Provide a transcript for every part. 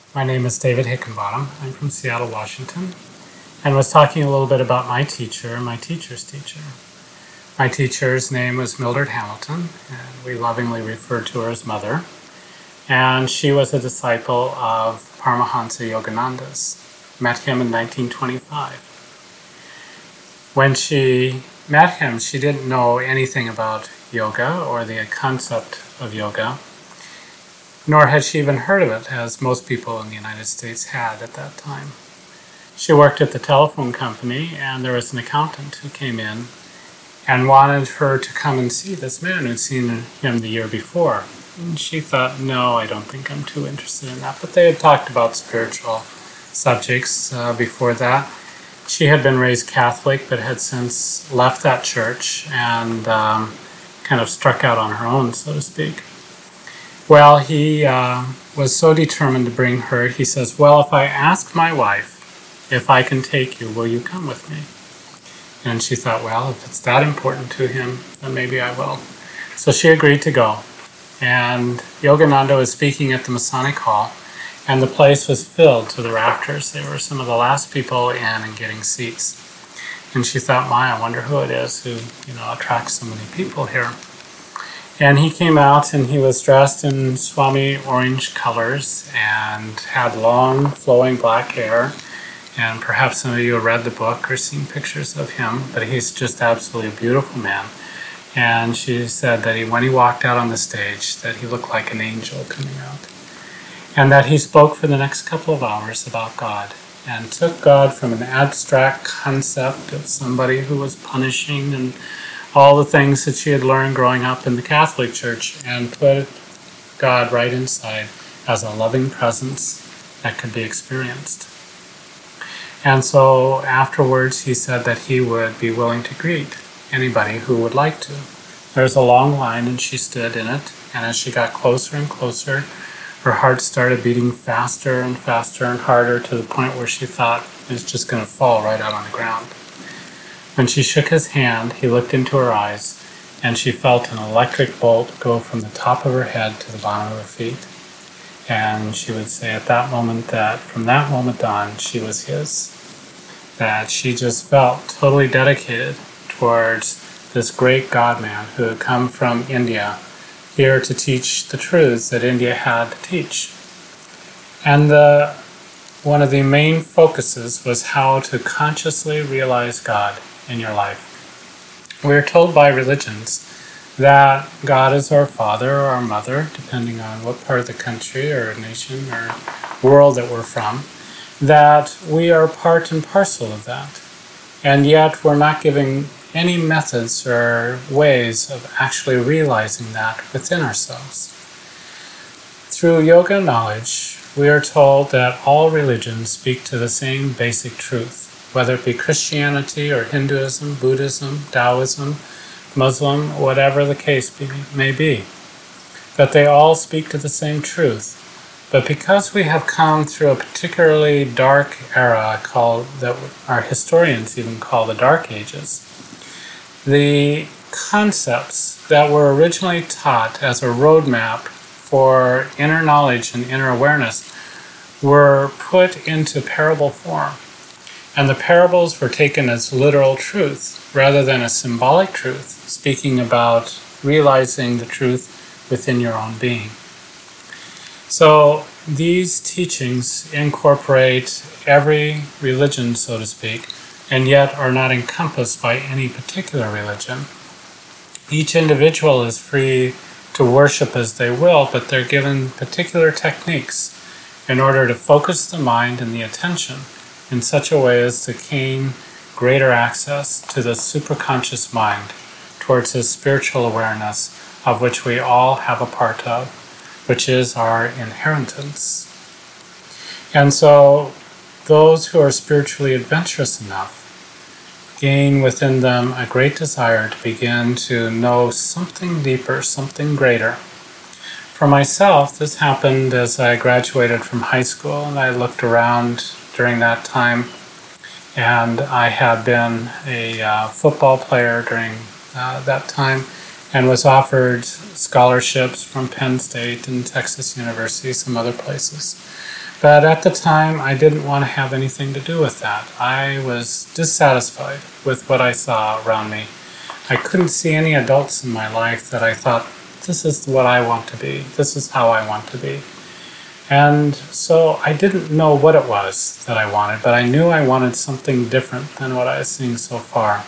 My name is David Hickenbottom. I'm from Seattle, Washington, and was talking a little bit about my teacher and my teacher's teacher. My teacher's name was Mildred Hamilton, and we lovingly referred to her as Mother. And she was a disciple of Paramahansa Yogananda's. Met him in 1925. When she met him, she didn't know anything about yoga or the concept of yoga, nor had she even heard of it, as most people in the United States had at that time. She worked at the telephone company, and there was an accountant who came in and wanted her to come and see this man who'd seen him the year before. And she thought, no, I don't think I'm too interested in that. But they had talked about spiritual subjects before that. She had been raised Catholic, but had since left that church and kind of struck out on her own, so to speak. Well, he was so determined to bring her, he says, well, if I ask my wife if I can take you, will you come with me? And she thought, well, if it's that important to him, then maybe I will. So she agreed to go. And Yogananda was speaking at the Masonic Hall, and the place was filled to the rafters. They were some of the last people in and getting seats. And she thought, I wonder who it is who, attracts so many people here. And he came out, and he was dressed in Swami orange colors and had long, flowing black hair. And perhaps some of you have read the book or seen pictures of him, but he's just absolutely a beautiful man. And she said that when he walked out on the stage, that he looked like an angel coming out. And that he spoke for the next couple of hours about God, and took God from an abstract concept of somebody who was punishing and all the things that she had learned growing up in the Catholic Church, and put God right inside as a loving presence that could be experienced. And so afterwards he said that he would be willing to greet anybody who would like to. There's a long line, and she stood in it, and as she got closer and closer, her heart started beating faster and faster and harder, to the point where she thought it was just going to fall right out on the ground. When she shook his hand, he looked into her eyes, and she felt an electric bolt go from the top of her head to the bottom of her feet. And she would say at that moment that from that moment on, she was his. That she just felt totally dedicated towards this great God-man who had come from India here to teach the truths that India had to teach. And one of the main focuses was how to consciously realize God in your life. We are told by religions that God is our father or our mother, depending on what part of the country or nation or world that we're from, that we are part and parcel of that. And yet we're not giving any methods or ways of actually realizing that within ourselves. Through yoga knowledge, we are told that all religions speak to the same basic truth, whether it be Christianity or Hinduism, Buddhism, Taoism, Muslim, whatever the case may be, that they all speak to the same truth. But because we have come through a particularly dark era that our historians even call the Dark Ages, the concepts that were originally taught as a roadmap for inner knowledge and inner awareness were put into parable form. And the parables were taken as literal truth rather than a symbolic truth, speaking about realizing the truth within your own being. So these teachings incorporate every religion, so to speak, and yet are not encompassed by any particular religion. Each individual is free to worship as they will, but they're given particular techniques in order to focus the mind and the attention in such a way as to gain greater access to the superconscious mind towards his spiritual awareness, of which we all have a part of, which is our inheritance. And so those who are spiritually adventurous enough gain within them a great desire to begin to know something deeper, something greater. For myself, this happened as I graduated from high school, and I looked around during that time, and I had been a football player during that time, and was offered scholarships from Penn State and Texas University, some other places. But at the time, I didn't want to have anything to do with that. I was dissatisfied with what I saw around me. I couldn't see any adults in my life that I thought, this is what I want to be. This is how I want to be. And so I didn't know what it was that I wanted, but I knew I wanted something different than what I was seeing so far.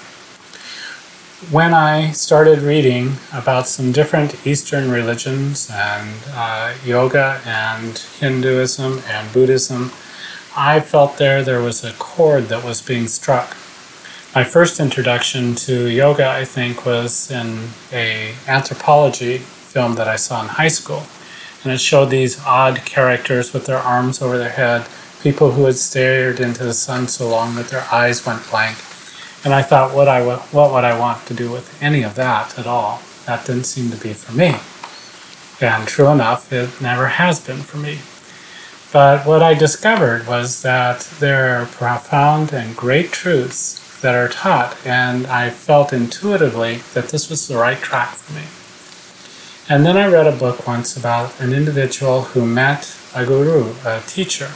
When I started reading about some different Eastern religions and yoga and Hinduism and Buddhism, I felt there was a chord that was being struck. My first introduction to yoga, I think, was in an anthropology film that I saw in high school. And it showed these odd characters with their arms over their head, people who had stared into the sun so long that their eyes went blank. And I thought, what would I want to do with any of that at all? That didn't seem to be for me. And true enough, it never has been for me. But what I discovered was that there are profound and great truths that are taught, and I felt intuitively that this was the right track for me. And then I read a book once about an individual who met a guru, a teacher.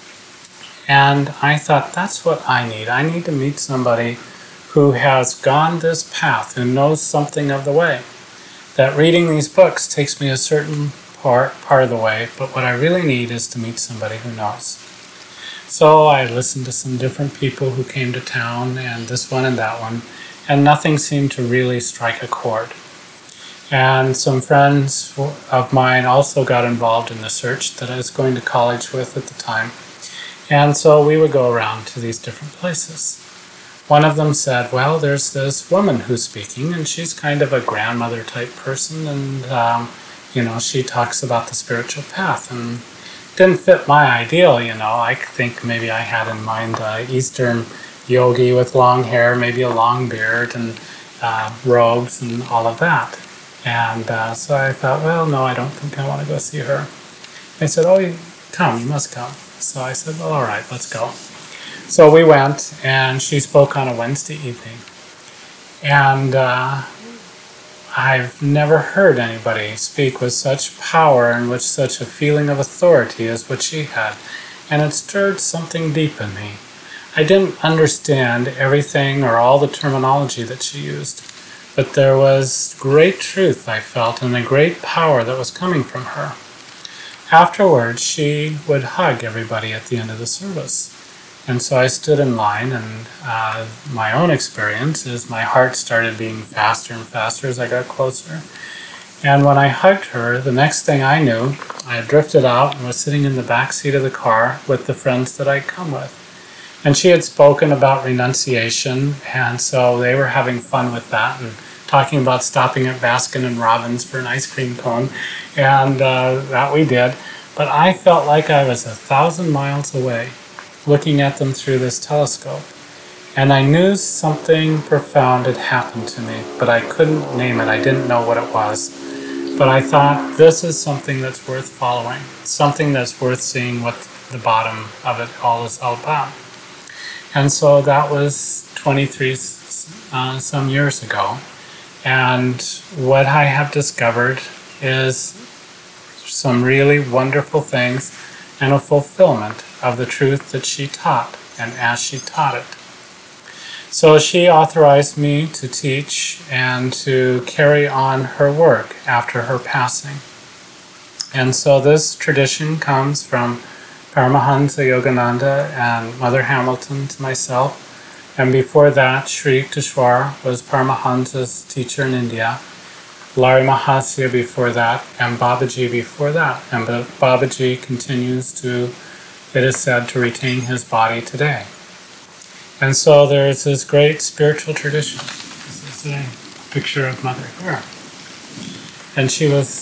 And I thought, that's what I need. I need to meet somebody who has gone this path, who knows something of the way. That reading these books takes me a certain part of the way, but what I really need is to meet somebody who knows. So I listened to some different people who came to town, and this one and that one, and nothing seemed to really strike a chord. And some friends of mine also got involved in the search that I was going to college with at the time. And so we would go around to these different places. One of them said, well, there's this woman who's speaking, and she's kind of a grandmother type person, and, she talks about the spiritual path. And didn't fit my ideal, I think maybe I had in mind Eastern yogi with long hair, maybe a long beard, and robes and all of that. And so I thought, well, no, I don't think I want to go see her. They said, oh, you must come. So I said, well, all right, let's go. So we went, and she spoke on a Wednesday evening. And I've never heard anybody speak with such power and with such a feeling of authority as what she had. And it stirred something deep in me. I didn't understand everything or all the terminology that she used. But there was great truth, I felt, and a great power that was coming from her. Afterwards, she would hug everybody at the end of the service. And so I stood in line, and my own experience is my heart started beating faster and faster as I got closer. And when I hugged her, the next thing I knew, I had drifted out and was sitting in the back seat of the car with the friends that I'd come with. And she had spoken about renunciation, and so they were having fun with that and talking about stopping at Baskin and Robbins for an ice cream cone, and that we did. But I felt like I was 1,000 miles away, looking at them through this telescope. And I knew something profound had happened to me, but I couldn't name it. I didn't know what it was. But I thought, this is something that's worth following, something that's worth seeing what the bottom of it all is all about. And so that was 23 some years ago. And what I have discovered is some really wonderful things and a fulfillment of the truth that she taught and as she taught it. So she authorized me to teach and to carry on her work after her passing. And so this tradition comes from Paramahansa Yogananda and Mother Hamilton to myself. And before that, Sri Yukteswar was Paramahansa's teacher in India. Larry Mahasya before that, and Babaji before that. And Babaji continues to, it is said, to retain his body today. And so there's this great spiritual tradition. This is a picture of Mother here. And she was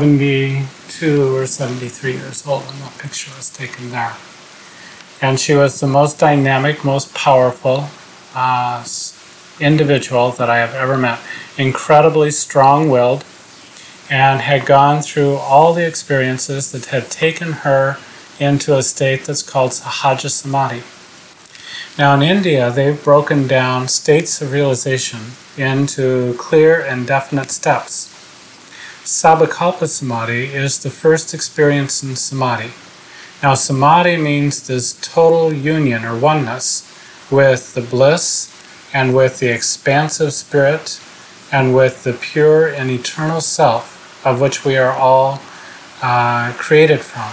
72 or 73 years old when that picture was taken there. And she was the most dynamic, most powerful individual that I have ever met. Incredibly strong-willed, and had gone through all the experiences that had taken her into a state that's called Sahaja Samadhi. Now in India, they've broken down states of realization into clear and definite steps. Sabbakalpa Samadhi is the first experience in Samadhi. Now, samadhi means this total union or oneness with the bliss and with the expansive spirit and with the pure and eternal self of which we are all created from.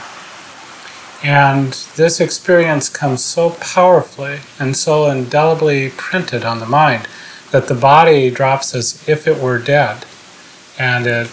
And this experience comes so powerfully and so indelibly printed on the mind that the body drops as if it were dead, and it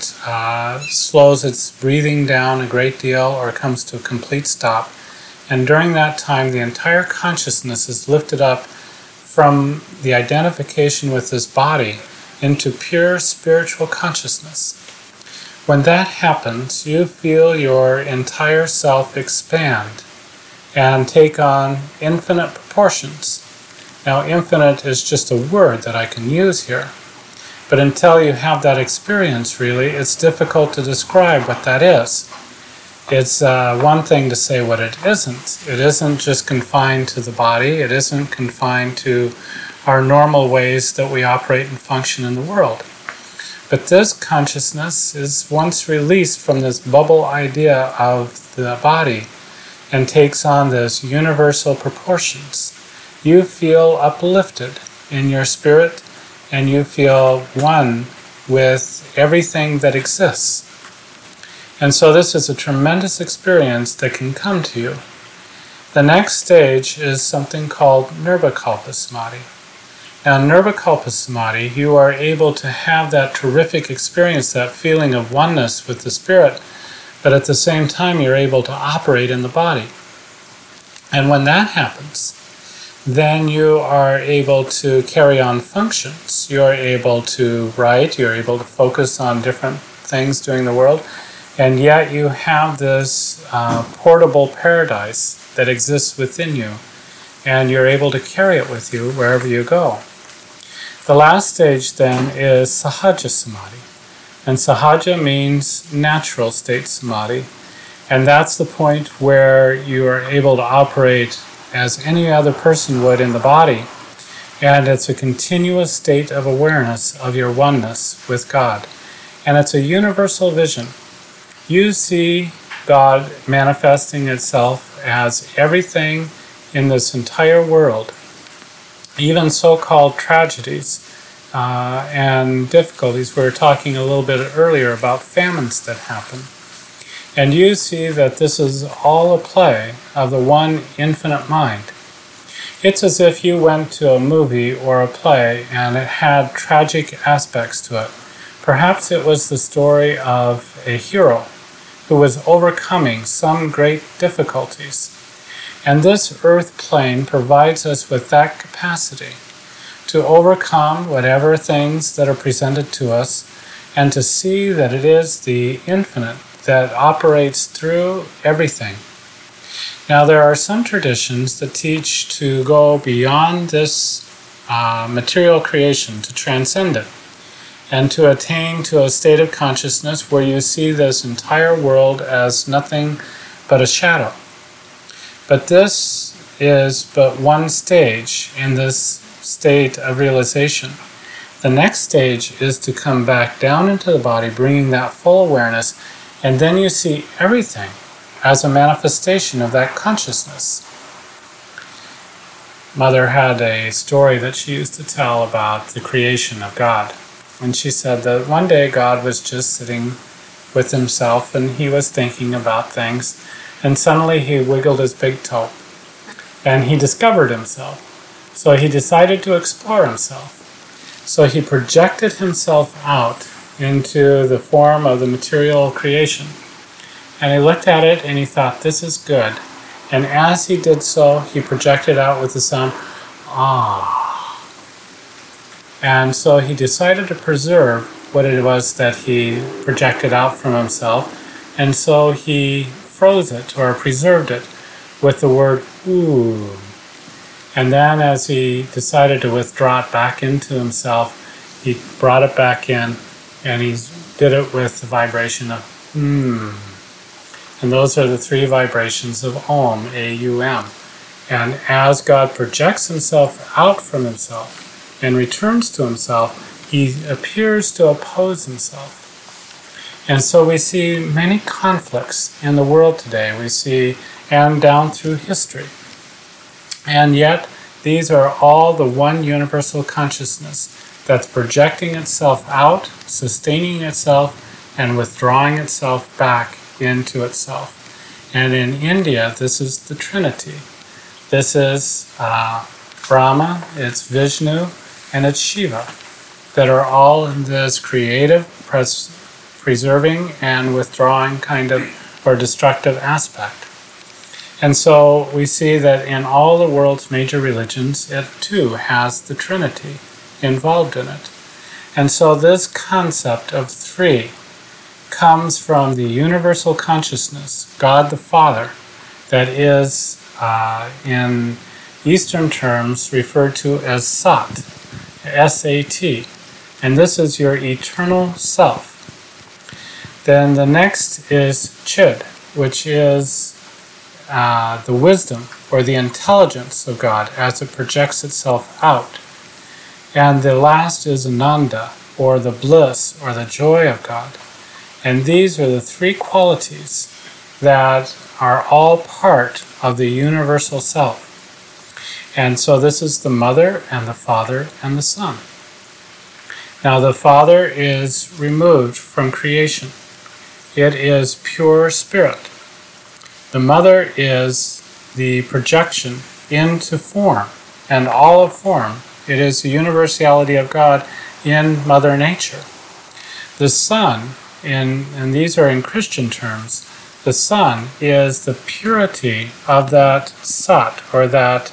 slows its breathing down a great deal or comes to a complete stop. And during that time, the entire consciousness is lifted up from the identification with this body into pure spiritual consciousness. When that happens, you feel your entire self expand and take on infinite proportions. Now, infinite is just a word that I can use here, but until you have that experience, really, it's difficult to describe what that is. It's one thing to say what it isn't. It isn't just confined to the body. It isn't confined to our normal ways that we operate and function in the world. But this consciousness is once released from this bubble idea of the body and takes on this universal proportions. You feel uplifted in your spirit, and you feel one with everything that exists. And so this is a tremendous experience that can come to you. The next stage is something called Nirvikalpa Samadhi. Now, in Nirvikalpa Samadhi, you are able to have that terrific experience, that feeling of oneness with the spirit, but at the same time you're able to operate in the body. And when that happens, then you are able to carry on functions. You're able to write, you're able to focus on different things doing the world, and yet you have this portable paradise that exists within you, and you're able to carry it with you wherever you go. The last stage then is Sahaja Samadhi, and Sahaja means natural state Samadhi, and that's the point where you are able to operate as any other person would in the body, and it's a continuous state of awareness of your oneness with God, and it's a universal vision. You see God manifesting itself as everything in this entire world, even so-called tragedies and difficulties. We were talking a little bit earlier about famines that happen. And you see that this is all a play of the one infinite mind. It's as if you went to a movie or a play and it had tragic aspects to it. Perhaps it was the story of a hero who was overcoming some great difficulties. And this earth plane provides us with that capacity to overcome whatever things that are presented to us and to see that it is the infinite that operates through everything. Now, there are some traditions that teach to go beyond this material creation, to transcend it, and to attain to a state of consciousness where you see this entire world as nothing but a shadow. But this is but one stage in this state of realization. The next stage is to come back down into the body, bringing that full awareness, and then you see everything as a manifestation of that consciousness. Mother had a story that she used to tell about the creation of God. And she said that one day God was just sitting with himself and he was thinking about things, and suddenly he wiggled his big toe and he discovered himself. So he decided to explore himself. So he projected himself out into the form of the material creation. And he looked at it and he thought, this is good. And as he did so, he projected out with the sound, ah. And so he decided to preserve what it was that he projected out from himself. And so he froze it or preserved it with the word ooh. And then as he decided to withdraw it back into himself, he brought it back in and he did it with the vibration of And those are the three vibrations of Om, A-U-M. And as God projects himself out from himself and returns to himself, he appears to oppose himself. And so we see many conflicts in the world today. We see and down through history. And yet, these are all the one universal consciousness that's projecting itself out, sustaining itself, and withdrawing itself back into itself. And in India, this is the Trinity. This is Brahma, it's Vishnu, and it's Shiva, that are all in this creative, preserving, and withdrawing kind of, or destructive aspect. And so we see that in all the world's major religions, it too has the Trinity involved in it. And so this concept of three comes from the universal consciousness, God the Father, that is, in Eastern terms, referred to as Sat, S-A-T. And this is your eternal self. Then the next is Chid, which is the wisdom or the intelligence of God as it projects itself out. And the last is Ananda, or the bliss or the joy of God. And these are the three qualities that are all part of the universal self. And so this is the Mother and the Father and the Son. Now the Father is removed from creation. It is pure spirit. The Mother is the projection into form, and all of form. It is the universality of God in Mother Nature. The Son, and these are in Christian terms, the Son is the purity of that Sat, or that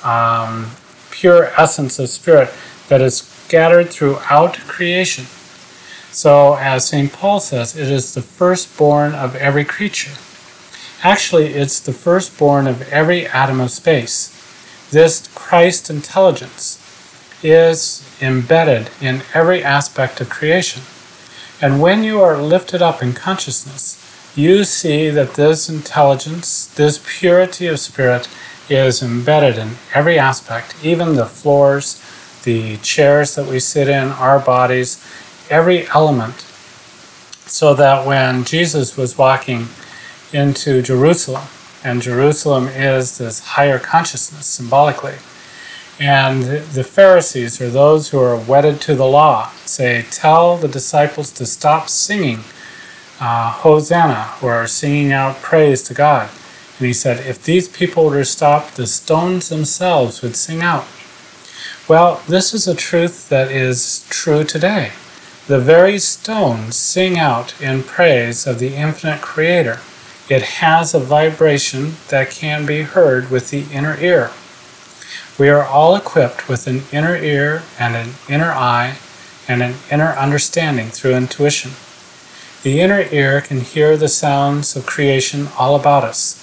pure essence of spirit that is scattered throughout creation. So, as St. Paul says, it is the firstborn of every creature. Actually, it's the firstborn of every atom of space. This Christ intelligence is embedded in every aspect of creation. And when you are lifted up in consciousness, you see that this intelligence, this purity of spirit, is embedded in every aspect, even the floors, the chairs that we sit in, our bodies, every element. So that when Jesus was walking into Jerusalem, and Jerusalem is this higher consciousness symbolically, and the Pharisees, or those who are wedded to the law, say, tell the disciples to stop singing Hosanna, or singing out praise to God. And he said, if these people were to stop, the stones themselves would sing out. Well, this is a truth that is true today. The very stones sing out in praise of the infinite Creator. It has a vibration that can be heard with the inner ear. We are all equipped with an inner ear and an inner eye and an inner understanding through intuition. The inner ear can hear the sounds of creation all about us.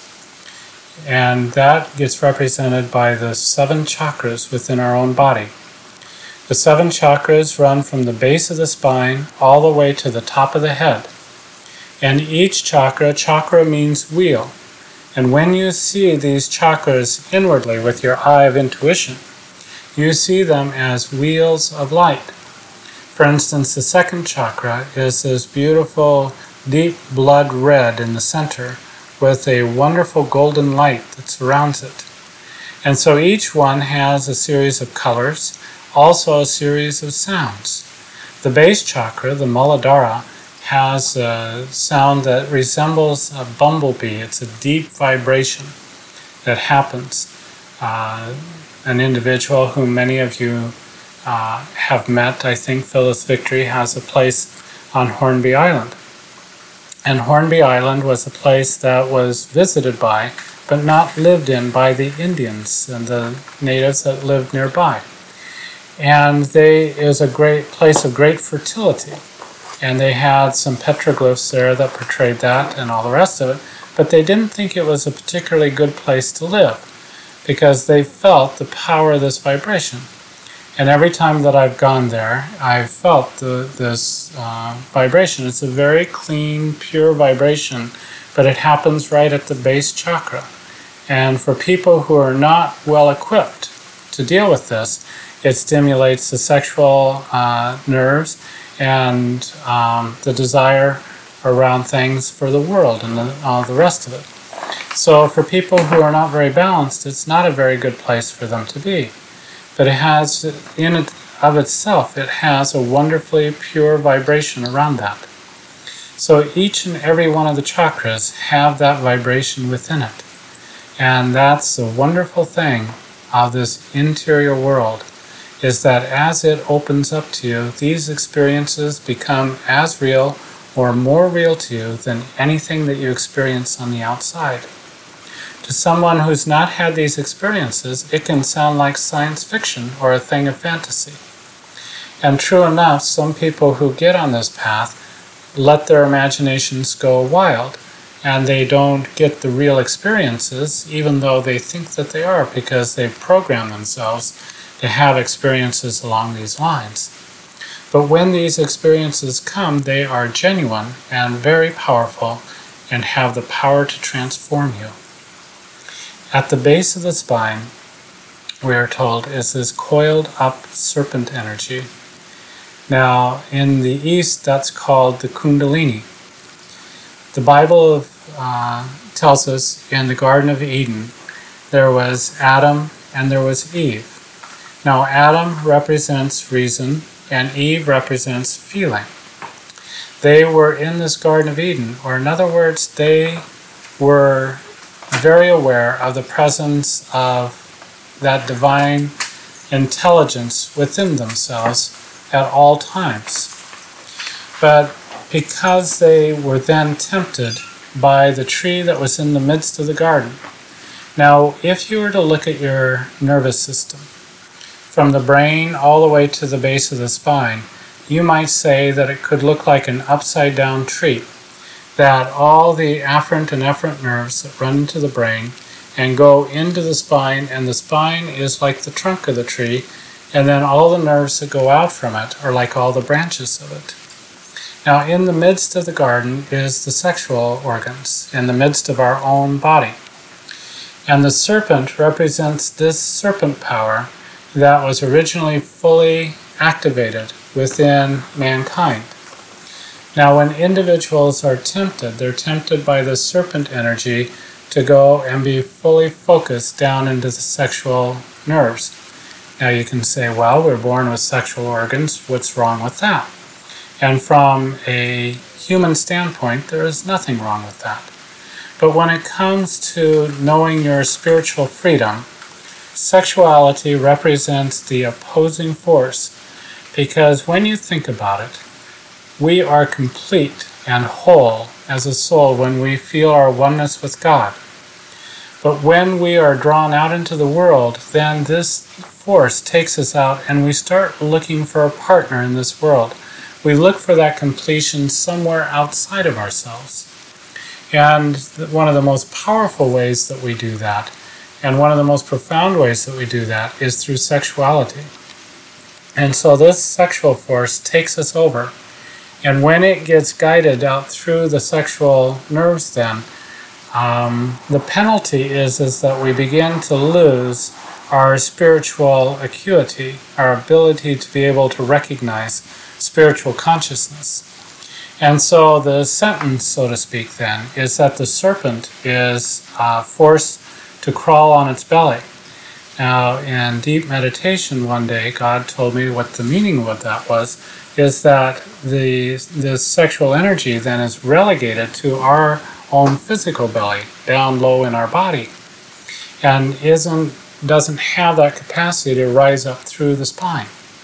And that gets represented by the 7 chakras within our own body. The 7 chakras run from the base of the spine all the way to the top of the head. And each chakra means wheel. And when you see these chakras inwardly with your eye of intuition, you see them as wheels of light. For instance, the 2nd chakra is this beautiful deep blood red in the center with a wonderful golden light that surrounds it. And so each one has a series of colors, also a series of sounds. The base chakra, the Muladhara, has a sound that resembles a bumblebee. It's a deep vibration that happens. An individual whom many of you have met, I think Phyllis Victory, has a place on Hornby Island. And Hornby Island was a place that was visited by, but not lived in by the Indians and the natives that lived nearby. And it was a great place of great fertility. And they had some petroglyphs there that portrayed that and all the rest of it, but they didn't think it was a particularly good place to live because they felt the power of this vibration. And every time that I've gone there, I've felt this vibration. It's a very clean, pure vibration, but it happens right at the base chakra. And for people who are not well equipped to deal with this, it stimulates the sexual nerves and the desire around things for the world and all the rest of it. So for people who are not very balanced, it's not a very good place for them to be. But it has, in and of itself, it has a wonderfully pure vibration around that. So each and every one of the chakras have that vibration within it. And that's the wonderful thing of this interior world, is that as it opens up to you, these experiences become as real or more real to you than anything that you experience on the outside. To someone who's not had these experiences, it can sound like science fiction or a thing of fantasy. And true enough, some people who get on this path let their imaginations go wild, and they don't get the real experiences, even though they think that they are, because they've programmed themselves to have experiences along these lines. But when these experiences come, they are genuine and very powerful and have the power to transform you. At the base of the spine, we are told, is this coiled up serpent energy. Now, in the East, that's called the Kundalini. The Bible tells us in the Garden of Eden, there was Adam and there was Eve. Now, Adam represents reason and Eve represents feeling. They were in this Garden of Eden, or in other words, they were very aware of the presence of that divine intelligence within themselves at all times. But because they were then tempted by the tree that was in the midst of the garden. Now, if you were to look at your nervous system, from the brain all the way to the base of the spine, you might say that it could look like an upside-down tree, that all the afferent and efferent nerves that run into the brain and go into the spine, and the spine is like the trunk of the tree, and then all the nerves that go out from it are like all the branches of it. Now, in the midst of the garden is the sexual organs, in the midst of our own body. And the serpent represents this serpent power that was originally fully activated within mankind. Now, when individuals are tempted, they're tempted by the serpent energy to go and be fully focused down into the sexual nerves. Now, you can say, well, we're born with sexual organs. What's wrong with that? And from a human standpoint, there is nothing wrong with that. But when it comes to knowing your spiritual freedom, sexuality represents the opposing force, because when you think about it, we are complete and whole as a soul when we feel our oneness with God. But when we are drawn out into the world, then this force takes us out and we start looking for a partner in this world. We look for that completion somewhere outside of ourselves. And one of the most powerful ways that we do that, and one of the most profound ways that we do that, is through sexuality. And so this sexual force takes us over. And when it gets guided out through the sexual nerves then, the penalty is that we begin to lose our spiritual acuity, our ability to be able to recognize spiritual consciousness. And so the sentence, so to speak, then, is that the serpent is forced to crawl on its belly. Now, in deep meditation one day, God told me what the meaning of that was, is that the sexual energy then is relegated to our own physical belly, down low in our body, and doesn't have that capacity to rise up through the spine.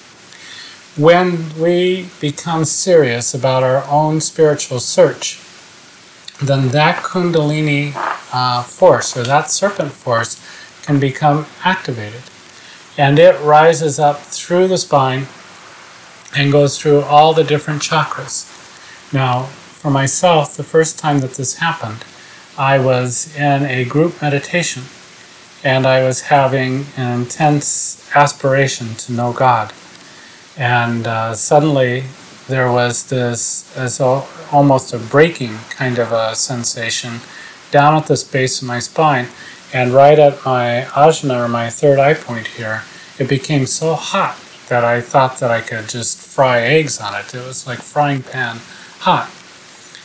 When we become serious about our own spiritual search, then that Kundalini force, or that serpent force, can become activated. And it rises up through the spine and goes through all the different chakras. Now, for myself, the first time that this happened, I was in a group meditation, and I was having an intense aspiration to know God. And suddenly there was this almost a breaking kind of a sensation down at this base of my spine, and right at my ajna, or my third eye point here, it became so hot that I thought that I could just fry eggs on it. It was like frying pan hot.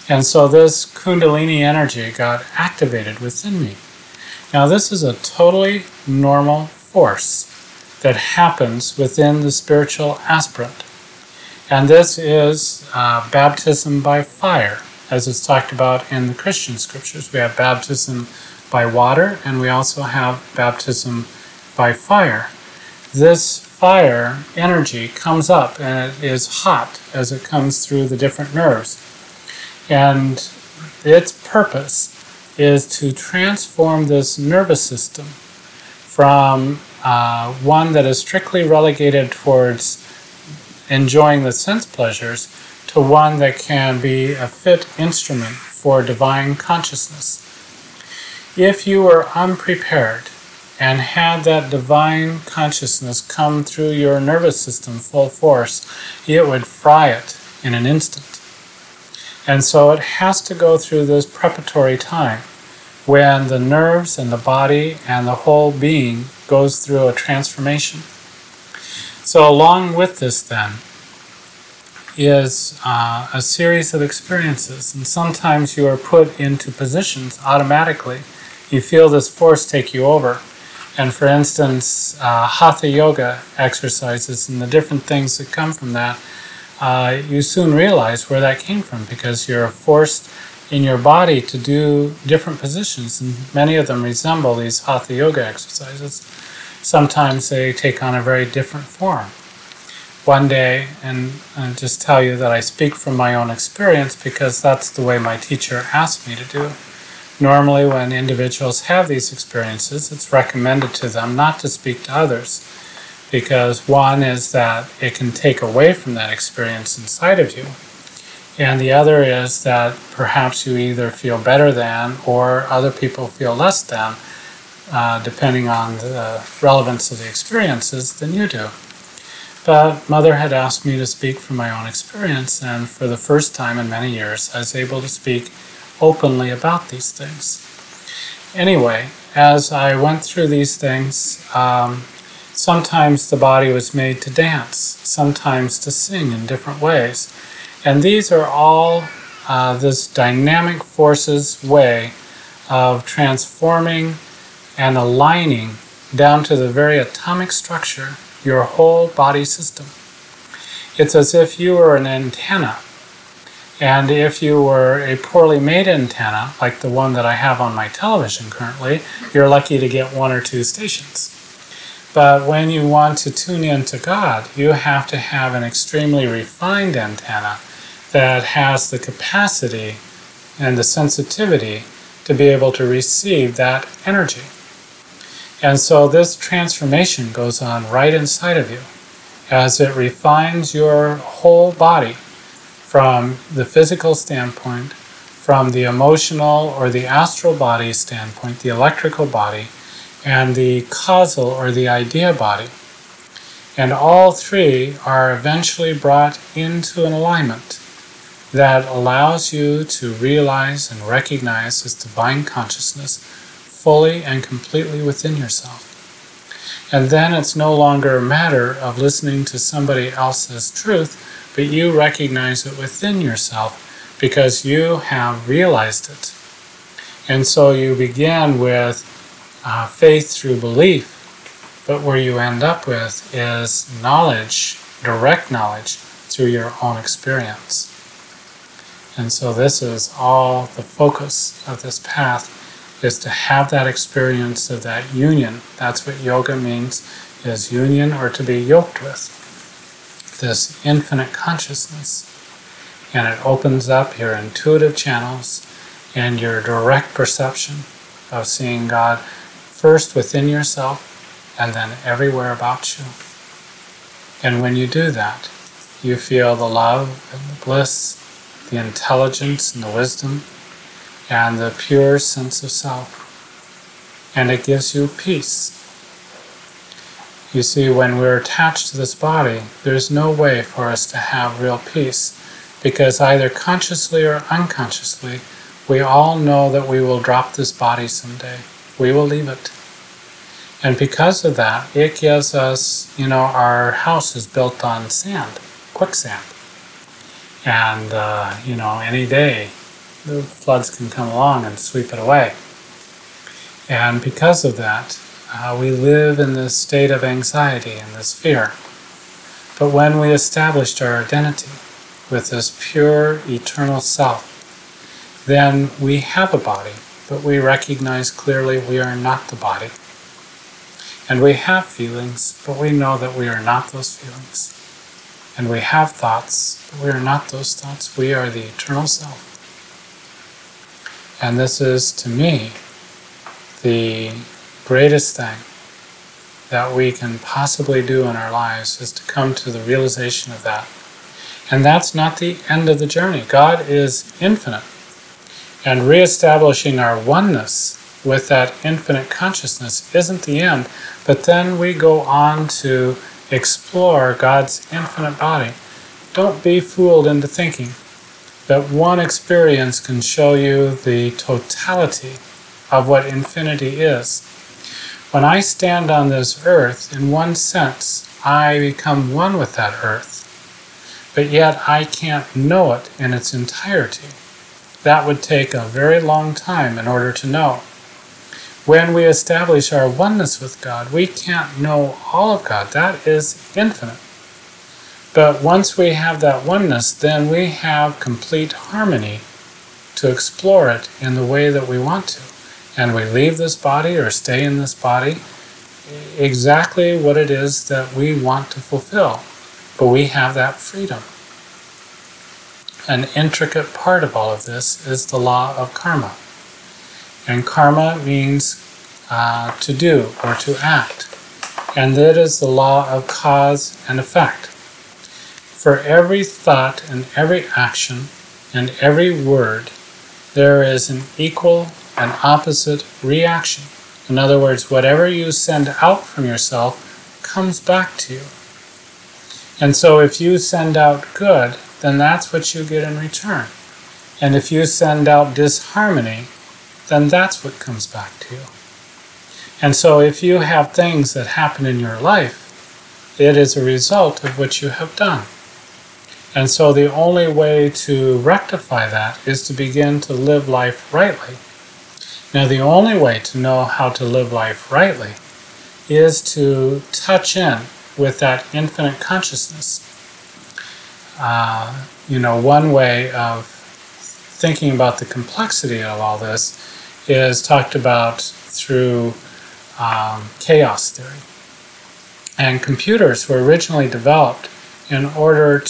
And so this Kundalini energy got activated within me. Now this is a totally normal force that happens within the spiritual aspirant. And this is baptism by fire, as is talked about in the Christian scriptures. We have baptism by water, and we also have baptism by fire. This fire energy comes up, and it is hot as it comes through the different nerves. And its purpose is to transform this nervous system from one that is strictly relegated towards enjoying the sense pleasures to one that can be a fit instrument for divine consciousness. If you were unprepared and had that divine consciousness come through your nervous system full force, it would fry it in an instant. And so it has to go through this preparatory time when the nerves and the body and the whole being goes through a transformation. So along with this then is a series of experiences, and sometimes you are put into positions automatically. You feel this force take you over. And for instance, Hatha Yoga exercises and the different things that come from that, you soon realize where that came from, because you're forced in your body to do different positions, and many of them resemble these Hatha Yoga exercises. Sometimes they take on a very different form. One day, and I'll just tell you that I speak from my own experience because that's the way my teacher asked me to do. Normally when individuals have these experiences, it's recommended to them not to speak to others, because one is that it can take away from that experience inside of you, and the other is that perhaps you either feel better than or other people feel less than, depending on the relevance of the experiences, than you do. But Mother had asked me to speak from my own experience, and for the first time in many years I was able to speak openly about these things. Anyway, as I went through these things, sometimes the body was made to dance, sometimes to sing in different ways. And these are all this dynamic force's way of transforming and aligning down to the very atomic structure your whole body system. It's as if you were an antenna. And if you were a poorly made antenna, like the one that I have on my television currently, you're lucky to get one or two stations. But when you want to tune in to God, you have to have an extremely refined antenna that has the capacity and the sensitivity to be able to receive that energy. And so this transformation goes on right inside of you as it refines your whole body from the physical standpoint, from the emotional or the astral body standpoint, the electrical body, and the causal or the idea body. And all three are eventually brought into an alignment that allows you to realize and recognize this divine consciousness fully and completely within yourself. And then it's no longer a matter of listening to somebody else's truth, but you recognize it within yourself because you have realized it. And so you begin with faith through belief, but where you end up with is knowledge, direct knowledge, through your own experience. And so this is all the focus of this path, is to have that experience of that union. That's what yoga means, is union, or to be yoked with this infinite consciousness. And it opens up your intuitive channels and your direct perception of seeing God first within yourself and then everywhere about you. And when you do that, you feel the love and the bliss, the intelligence and the wisdom, and the pure sense of self. And it gives you peace. You see, when we're attached to this body, there's no way for us to have real peace, because either consciously or unconsciously, we all know that we will drop this body someday. We will leave it. And because of that, it gives us, our house is built on sand, quicksand. And, any day the floods can come along and sweep it away. And because of that, we live in this state of anxiety and this fear. But when we established our identity with this pure, eternal self, then we have a body, but we recognize clearly we are not the body. And we have feelings, but we know that we are not those feelings. And we have thoughts, but we are not those thoughts. We are the eternal self. And this is, to me, the greatest thing that we can possibly do in our lives, is to come to the realization of that. And that's not the end of the journey. God is infinite. And reestablishing our oneness with that infinite consciousness isn't the end, but then we go on to explore God's infinite body. Don't be fooled into thinking that one experience can show you the totality of what infinity is. When I stand on this earth, in one sense, I become one with that earth, but yet I can't know it in its entirety. That would take a very long time in order to know. When we establish our oneness with God, we can't know all of God. That is infinite. But once we have that oneness, then we have complete harmony to explore it in the way that we want to. And we leave this body or stay in this body exactly what it is that we want to fulfill. But we have that freedom. An intricate part of all of this is the law of karma. And karma means to do or to act. And that is the law of cause and effect. For every thought and every action and every word, there is an equal and opposite reaction. In other words, whatever you send out from yourself comes back to you. And so if you send out good, then that's what you get in return. And if you send out disharmony, then that's what comes back to you. And so if you have things that happen in your life, it is a result of what you have done. And so the only way to rectify that is to begin to live life rightly. Now, the only way to know how to live life rightly is to touch in with that infinite consciousness. One way of thinking about the complexity of all this is talked about through chaos theory. And computers were originally developed in order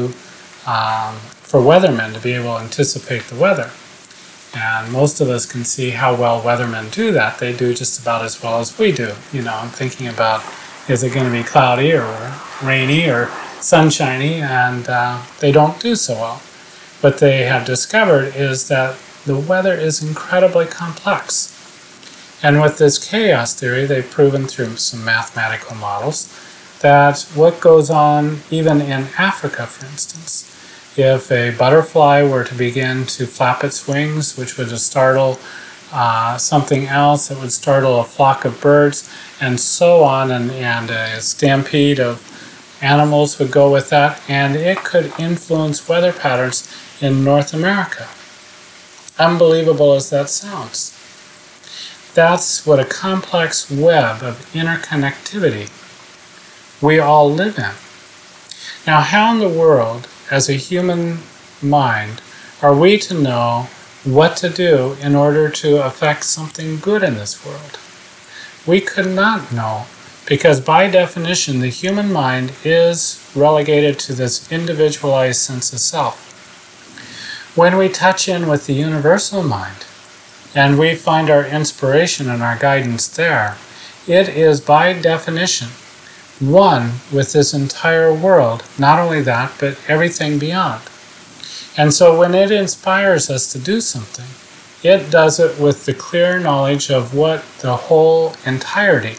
for weathermen to be able to anticipate the weather. And most of us can see how well weathermen do that. They do just about as well as we do. I'm thinking about, is it going to be cloudy or rainy or sunshiny? And they don't do so well. What they have discovered is that the weather is incredibly complex. And with this chaos theory, they've proven through some mathematical models that what goes on even in Africa, for instance, if a butterfly were to begin to flap its wings, which would startle something else, it would startle a flock of birds, and so on, and a stampede of animals would go with that, and it could influence weather patterns in North America. Unbelievable as that sounds. That's what a complex web of interconnectivity we all live in. Now, how in the world, as a human mind, are we to know what to do in order to affect something good in this world? We could not know, because by definition, the human mind is relegated to this individualized sense of self. When we touch in with the universal mind, and we find our inspiration and our guidance there, it is by definition one with this entire world. Not only that, but everything beyond. And so when it inspires us to do something, it does it with the clear knowledge of what the whole entirety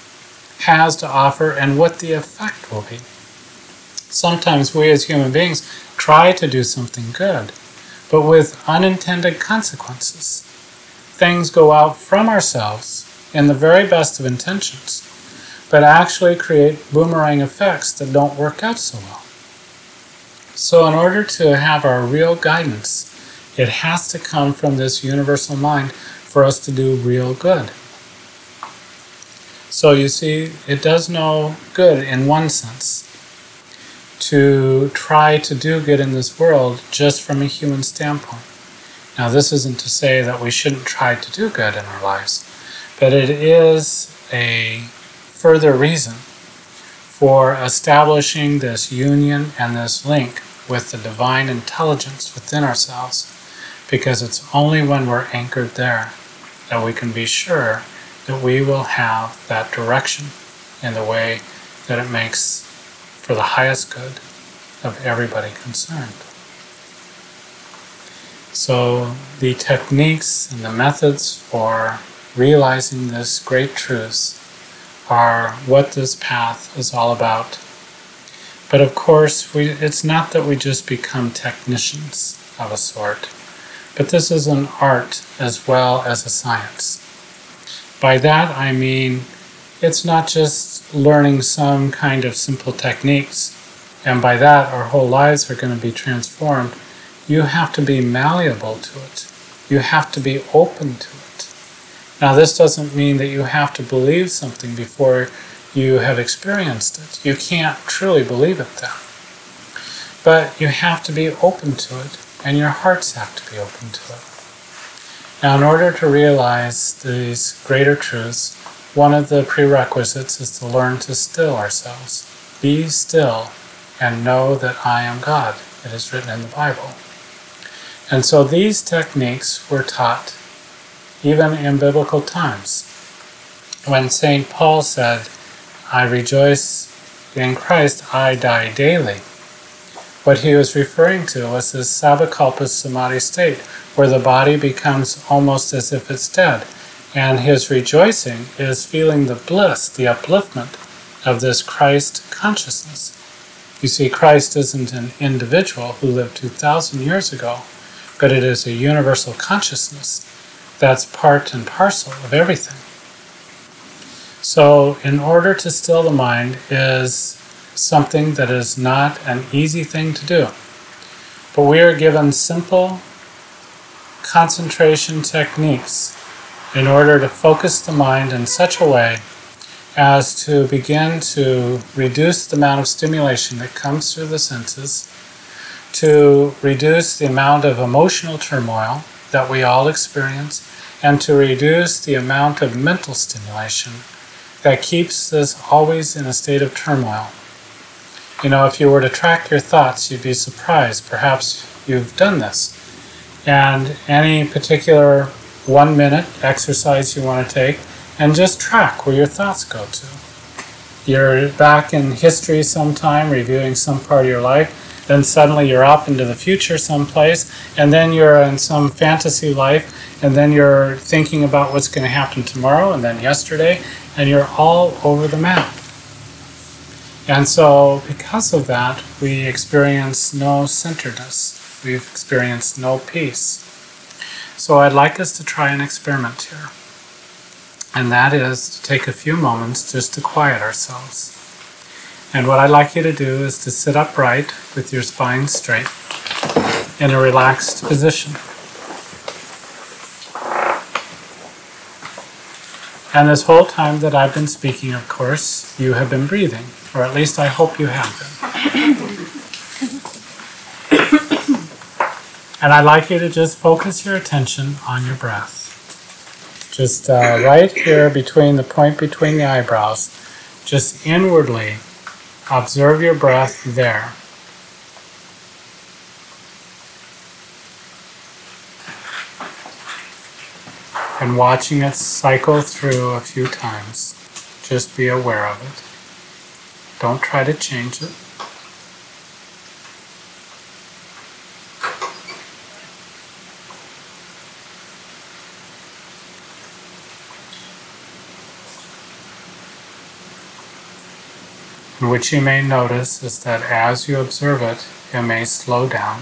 has to offer and what the effect will be. Sometimes we as human beings try to do something good, but with unintended consequences. Things go out from ourselves in the very best of intentions, but actually create boomerang effects that don't work out so well. So in order to have our real guidance It has to come from this universal mind for us to do real good. So you see, it does no good in one sense to try to do good in this world just from a human standpoint. Now, this isn't to say that we shouldn't try to do good in our lives, but it is a further reason for establishing this union and this link with the divine intelligence within ourselves, because it's only when we're anchored there that we can be sure that we will have that direction in the way that it makes for the highest good of everybody concerned. So the techniques and the methods for realizing this great truth are what this path is all about. But of course, it's not that we just become technicians of a sort, but this is an art as well as a science. By that I mean, it's not just learning some kind of simple techniques, and by that our whole lives are going to be transformed. You have to be malleable to it. You have to be open to it. Now, this doesn't mean that you have to believe something before you have experienced it. You can't truly believe it then. But you have to be open to it, and your hearts have to be open to it. Now, in order to realize these greater truths, one of the prerequisites is to learn to still ourselves. Be still and know that I am God. It is written in the Bible. And so these techniques were taught even in biblical times. When St. Paul said, I rejoice in Christ, I die daily, what he was referring to was this sabakalpa samadhi state, where the body becomes almost as if it's dead. And his rejoicing is feeling the bliss, the upliftment of this Christ consciousness. You see, Christ isn't an individual who lived 2,000 years ago, but it is a universal consciousness that's part and parcel of everything. So, in order to still the mind is something that is not an easy thing to do. But we are given simple concentration techniques in order to focus the mind in such a way as to begin to reduce the amount of stimulation that comes through the senses, to reduce the amount of emotional turmoil that we all experience, and to reduce the amount of mental stimulation that keeps us always in a state of turmoil. You know, if you were to track your thoughts, you'd be surprised. Perhaps you've done this. And any particular 1 minute exercise you want to take, and just track where your thoughts go to. You're back in history sometime, reviewing some part of your life, then suddenly you're up into the future someplace, and then you're in some fantasy life, and then you're thinking about what's going to happen tomorrow, and then yesterday, and you're all over the map. And so, because of that, we experience no centeredness. We've experienced no peace. So I'd like us to try an experiment here. And that is to take a few moments just to quiet ourselves. And what I'd like you to do is to sit upright with your spine straight in a relaxed position. And this whole time that I've been speaking, of course, you have been breathing, or at least I hope you have been. And I'd like you to just focus your attention on your breath. Just right here between the point between the eyebrows, just inwardly observe your breath there. And watching it cycle through a few times. Just be aware of it. Don't try to change it. And what you may notice is that as you observe it, it may slow down.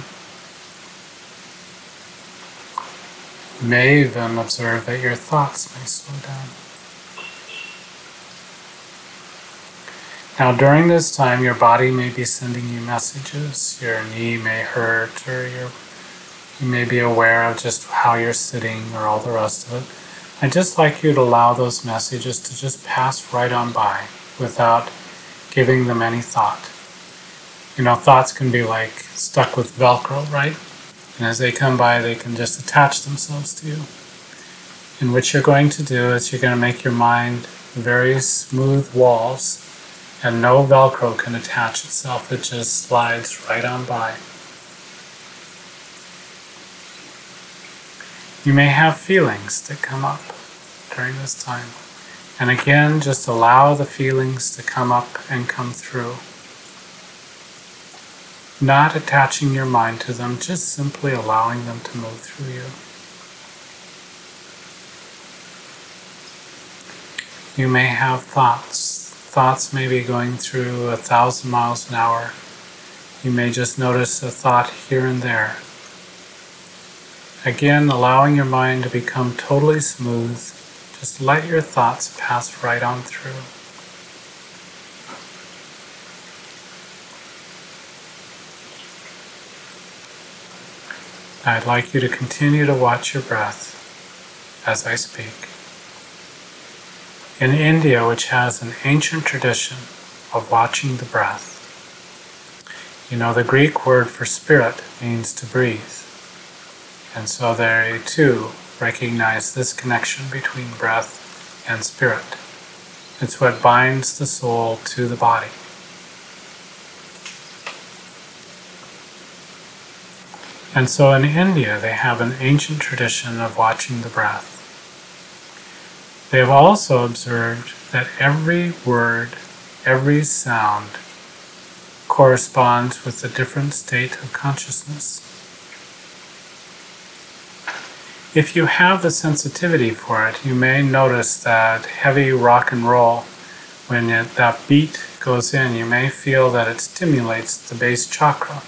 You may even observe that your thoughts may slow down. Now, during this time, your body may be sending you messages. Your knee may hurt, or You may be aware of just how you're sitting or all the rest of it. I'd just like you to allow those messages to just pass right on by without giving them any thought. You know, thoughts can be like stuck with Velcro, right? And as they come by, they can just attach themselves to you. And what you're going to do is you're going to make your mind very smooth walls, and no Velcro can attach itself. It just slides right on by. You may have feelings that come up during this time. And again, just allow the feelings to come up and come through. Not attaching your mind to them, just simply allowing them to move through you. You may have thoughts. Thoughts may be going through 1,000 miles an hour. You may just notice a thought here and there. Again, allowing your mind to become totally smooth. Just let your thoughts pass right on through. I'd like you to continue to watch your breath as I speak. In India, which has an ancient tradition of watching the breath, you know, the Greek word for spirit means to breathe. And so they too recognize this connection between breath and spirit. It's what binds the soul to the body. And so in India, they have an ancient tradition of watching the breath. They have also observed that every word, every sound corresponds with a different state of consciousness. If you have the sensitivity for it, you may notice that heavy rock and roll, when that beat goes in, you may feel that it stimulates the base chakra.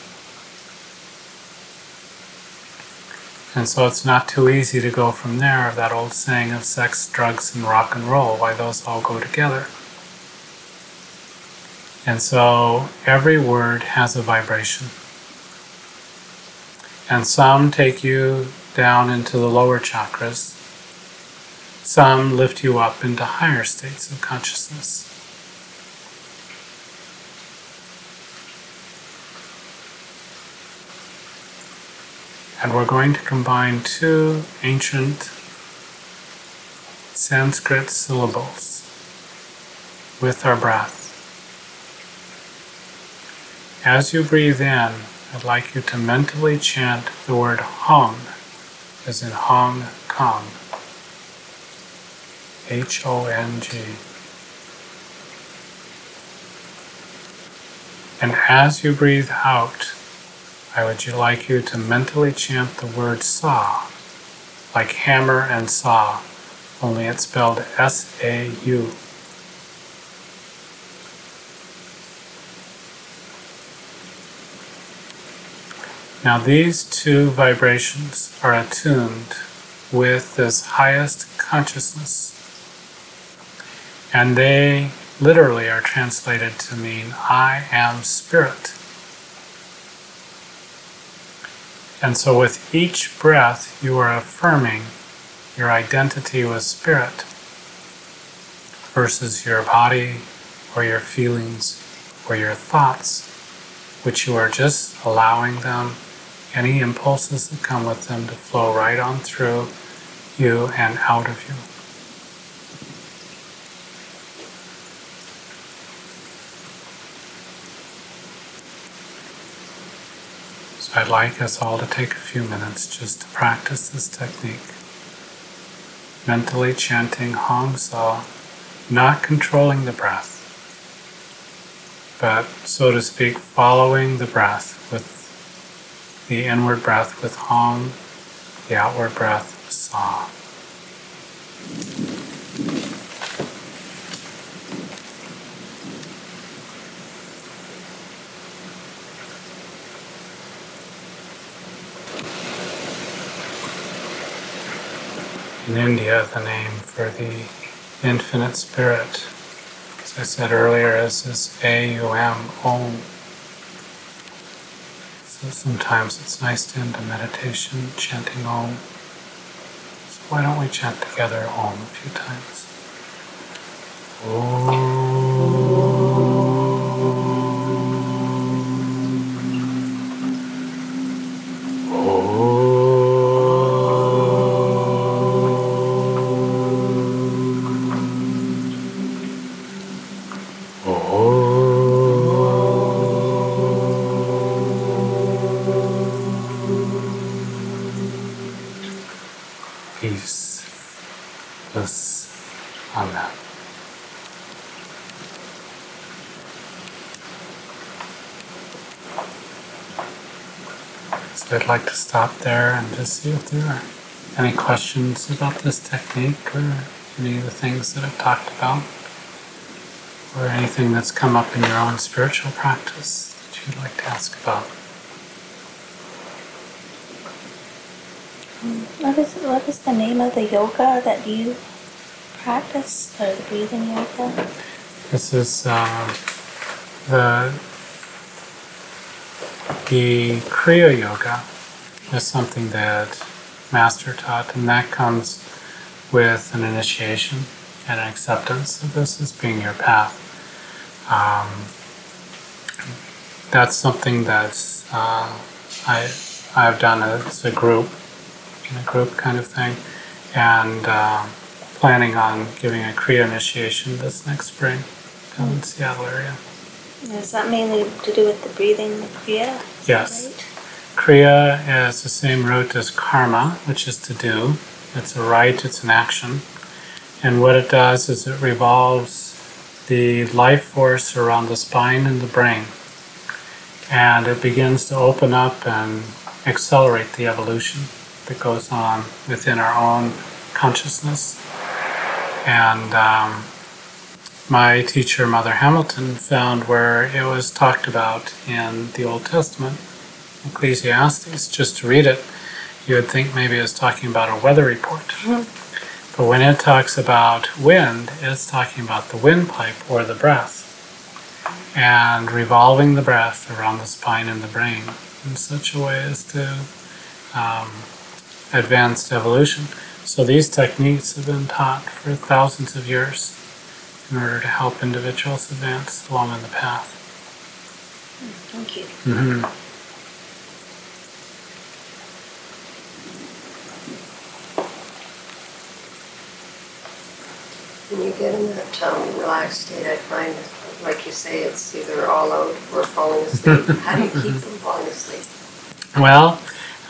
And so it's not too easy to go from there, that old saying of sex, drugs, and rock and roll, why those all go together. And so every word has a vibration. And some take you down into the lower chakras. Some lift you up into higher states of consciousness. And we're going to combine two ancient Sanskrit syllables with our breath. As you breathe in, I'd like you to mentally chant the word Hong, as in Hong Kong. H-O-N-G. And as you breathe out, I would like you to mentally chant the word saw, like hammer and saw, only it's spelled S-A-U. Now these two vibrations are attuned with this highest consciousness, and they literally are translated to mean I am spirit. And so with each breath you are affirming your identity with spirit versus your body or your feelings or your thoughts, which you are just allowing them, any impulses that come with them, to flow right on through you and out of you. So I'd like us all to take a few minutes just to practice this technique. Mentally chanting Hong Sa, not controlling the breath, but, so to speak, following the breath with the inward breath with Hong, the outward breath with Sa. In India, the name for the infinite spirit, as I said earlier, is Aum, Om. So sometimes it's nice to end a meditation chanting Om. So why don't we chant together Om a few times? Peace. Bliss. Amen. So I'd like to stop there and just see if there are any questions about this technique or any of the things that I've talked about, or anything that's come up in your own spiritual practice that you'd like to ask about. What is the name of the yoga that you practice, or the breathing yoga? This is the Kriya Yoga is something that Master taught, and that comes with an initiation and an acceptance of this as being your path. That's something that's I've done as a group, in a group kind of thing, and planning on giving a Kriya initiation this next spring down in the Seattle area. Is that mainly to do with the breathing, the Kriya? Yes. Right? Kriya is the same root as karma, which is to do. It's a right, it's an action. And what it does is it revolves the life force around the spine and the brain. And it begins to open up and accelerate the evolution that goes on within our own consciousness. And my teacher, Mother Hamilton, found where it was talked about in the Old Testament, Ecclesiastes. Just to read it, you would think maybe it's talking about a weather report. But when it talks about wind, it's talking about the windpipe or the breath, and revolving the breath around the spine and the brain in such a way as to advance evolution. So these techniques have been taught for thousands of years in order to help individuals advance along in the path. Thank you. Mm-hmm. When you get in that relaxed state, I find, like you say, it's either all out or falling asleep. How do you keep from falling asleep? Well,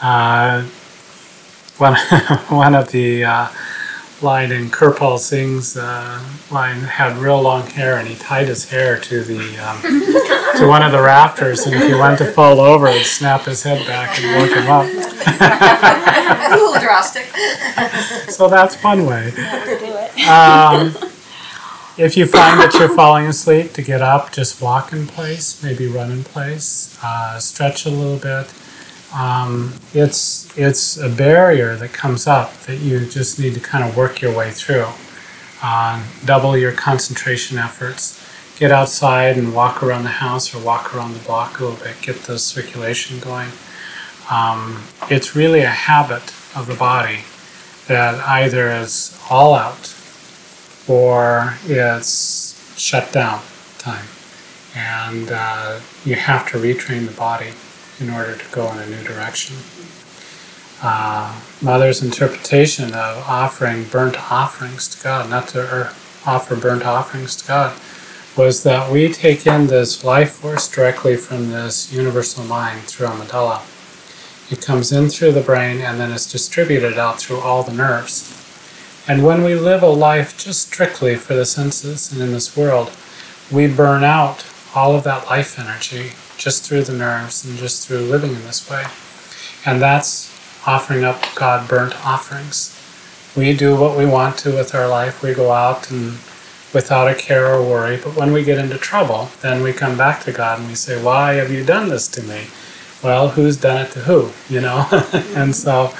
one of the line in Kirpal Singh's line had real long hair, and he tied his hair to the to one of the rafters, and if he went to fall over, he'd snap his head back and woke him up. That's a little drastic. So that's one way. That would do it. If you find that you're falling asleep, to get up, just walk in place, maybe run in place, stretch a little bit. It's a barrier that comes up that you just need to kind of work your way through. Double your concentration efforts. Get outside and walk around the house or walk around the block a little bit. Get the circulation going. It's really a habit of the body that either is all out or it's shut down time. And you have to retrain the body in order to go in a new direction. Mother's interpretation of offering burnt offerings to God, not to offer burnt offerings to God, was that we take in this life force directly from this universal mind through Amadala. It comes in through the brain and then is distributed out through all the nerves. And when we live a life just strictly for the senses and in this world, we burn out all of that life energy just through the nerves and just through living in this way. And that's offering up God burnt offerings. We do what we want to with our life. We go out and without a care or worry. But when we get into trouble, then we come back to God and we say, why have you done this to me? Well, who's done it to who? You know? And so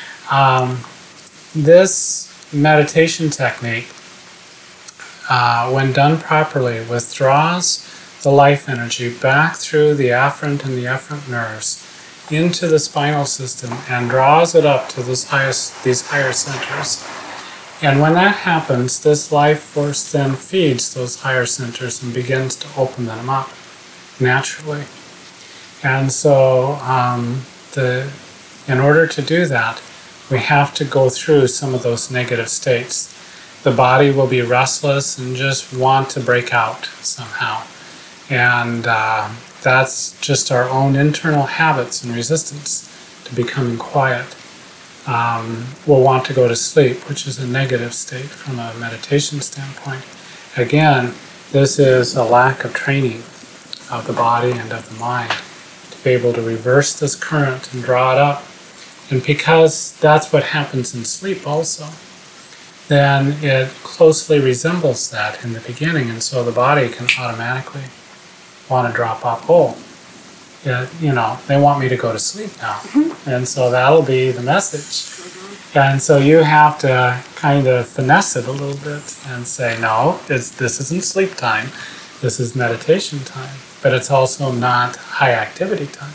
this meditation technique, when done properly, withdraws the life energy back through the afferent and the efferent nerves into the spinal system and draws it up to these higher centers. And when that happens, this life force then feeds those higher centers and begins to open them up naturally. And so in order to do that, we have to go through some of those negative states. The body will be restless and just want to break out somehow. And that's just our own internal habits and resistance to becoming quiet. We'll want to go to sleep, which is a negative state from a meditation standpoint. Again, this is a lack of training of the body and of the mind to be able to reverse this current and draw it up. And because that's what happens in sleep also, then it closely resembles that in the beginning, and so the body can automatically want to drop off. Oh, they want me to go to sleep now. And so that'll be the message. And so you have to kind of finesse it a little bit and say, no, this isn't sleep time. This is meditation time. But it's also not high activity time.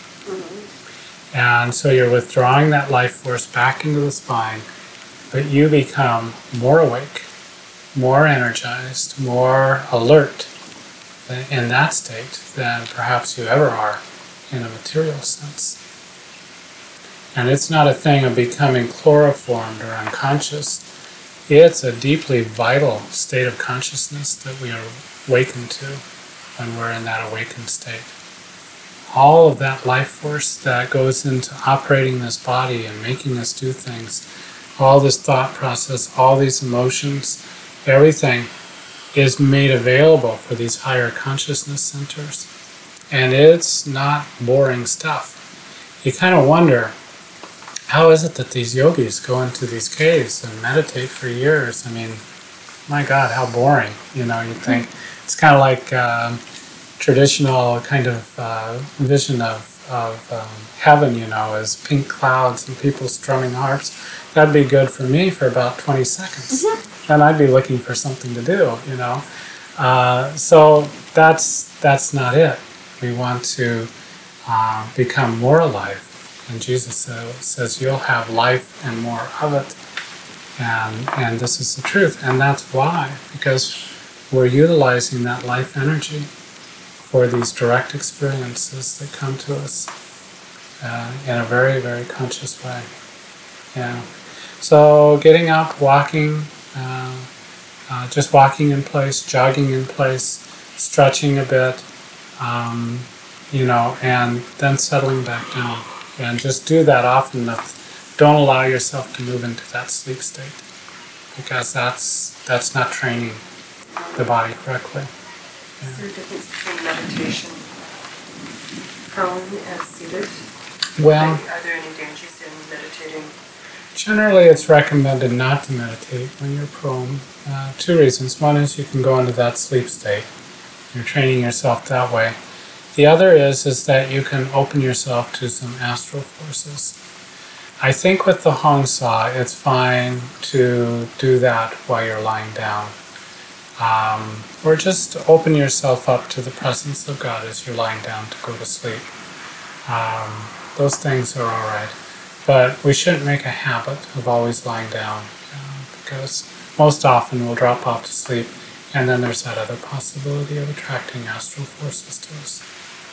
And so you're withdrawing that life force back into the spine, but you become more awake, more energized, more alert in that state than perhaps you ever are in a material sense. And it's not a thing of becoming chloroformed or unconscious. It's a deeply vital state of consciousness that we are awakened to when we're in that awakened state. All of that life force that goes into operating this body and making us do things, all this thought process, all these emotions, everything is made available for these higher consciousness centers. And it's not boring stuff. You kind of wonder, how is it that these yogis go into these caves and meditate for years? I mean, my God, how boring. You'd think. It's kind of like traditional kind of vision of heaven, as pink clouds and people strumming harps. That'd be good for me for about 20 seconds. Then I'd be looking for something to do, So that's not it. We want to become more alive. And Jesus says, you'll have life and more of it. And this is the truth. And that's why, because we're utilizing that life energy for these direct experiences that come to us in a very, very conscious way. Yeah. So getting up, walking, just walking in place, jogging in place, stretching a bit, and then settling back down. And just do that often enough. Don't allow yourself to move into that sleep state, because that's not training the body correctly. Yeah. Is there a difference between meditation prone and seated? Well, are there any dangers in meditating? Generally, it's recommended not to meditate when you're prone. Two reasons. One is you can go into that sleep state. You're training yourself that way. The other is that you can open yourself to some astral forces. I think with the Hong Sa, it's fine to do that while you're lying down. Or just open yourself up to the presence of God as you're lying down to go to sleep. Those things are all right. But we shouldn't make a habit of always lying down, because most often we'll drop off to sleep, and then there's that other possibility of attracting astral forces to us.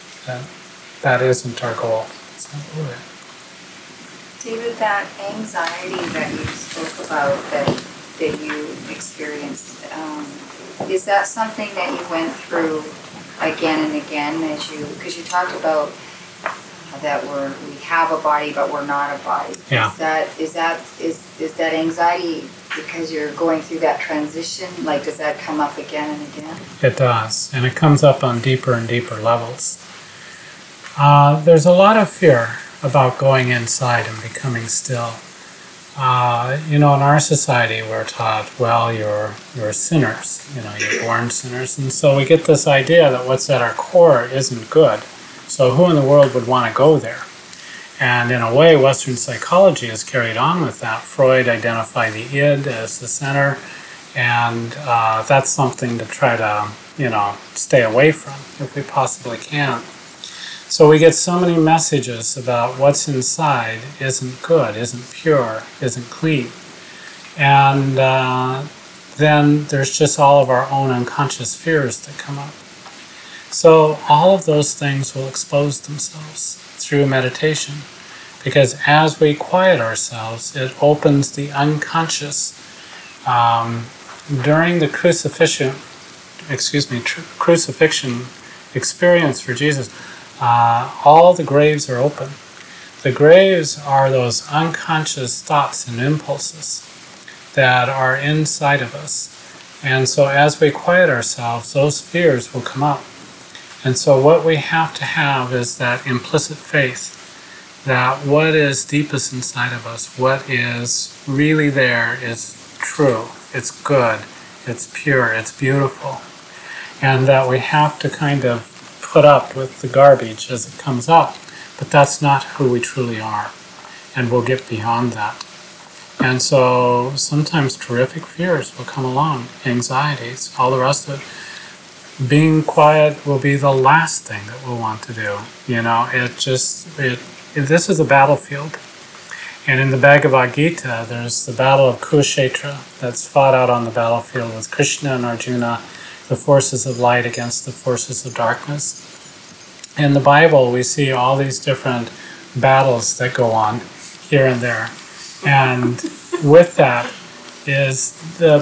That isn't our goal. It's not really it. David, that anxiety that you spoke about, that you experienced, is that something that you went through again and again because you talked about that we have a body but we're not a body. Yeah. Is that anxiety because you're going through that transition? Like, does that come up again and again? It does, and it comes up on deeper and deeper levels. There's a lot of fear about going inside and becoming still. In our society we're taught, well, you're sinners, you're born sinners, and so we get this idea that what's at our core isn't good. So who in the world would want to go there? And in a way, Western psychology has carried on with that. Freud identified the id as the center, and that's something to try to, stay away from if we possibly can. So we get so many messages about what's inside isn't good, isn't pure, isn't clean. And then there's just all of our own unconscious fears that come up. So all of those things will expose themselves through meditation, because as we quiet ourselves, it opens the unconscious. During the crucifixion experience for Jesus, all the graves are open. The graves are those unconscious thoughts and impulses that are inside of us. And so as we quiet ourselves, those fears will come up. And so what we have to have is that implicit faith that what is deepest inside of us, what is really there, is true, it's good, it's pure, it's beautiful. And that we have to kind of put up with the garbage as it comes up. But that's not who we truly are. And we'll get beyond that. And so sometimes terrific fears will come along, anxieties, all the rest of it. Being quiet will be the last thing that we'll want to do. This is a battlefield. And in the Bhagavad Gita, there's the battle of Kurukshetra that's fought out on the battlefield with Krishna and Arjuna, the forces of light against the forces of darkness. In the Bible, we see all these different battles that go on here and there. And with that is the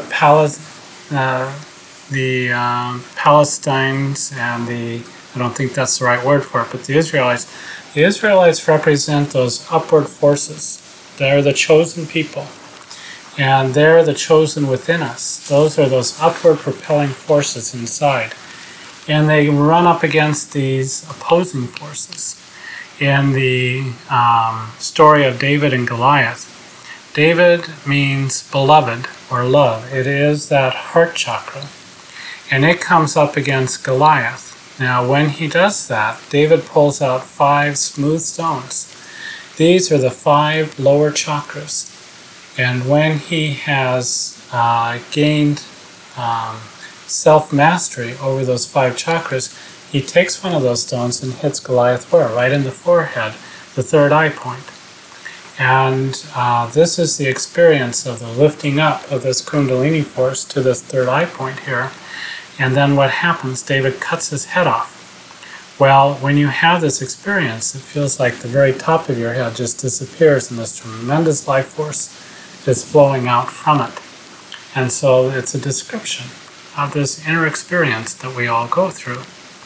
Palestinians and I don't think that's the right word for it, but the Israelites. The Israelites represent those upward forces. They're the chosen people. And they're the chosen within us. Those are those upward propelling forces inside. And they run up against these opposing forces. In the story of David and Goliath, David means beloved or love. It is that heart chakra. And it comes up against Goliath. Now, when he does that, David pulls out 5 smooth stones. These are the 5 lower chakras. And when he has gained self-mastery over those 5 chakras, he takes one of those stones and hits Goliath where? Right in the forehead, the third eye point. And this is the experience of the lifting up of this Kundalini force to this third eye point here. And then what happens? David cuts his head off. Well, when you have this experience, it feels like the very top of your head just disappears and this tremendous life force is flowing out from it. And so it's a description of this inner experience that we all go through.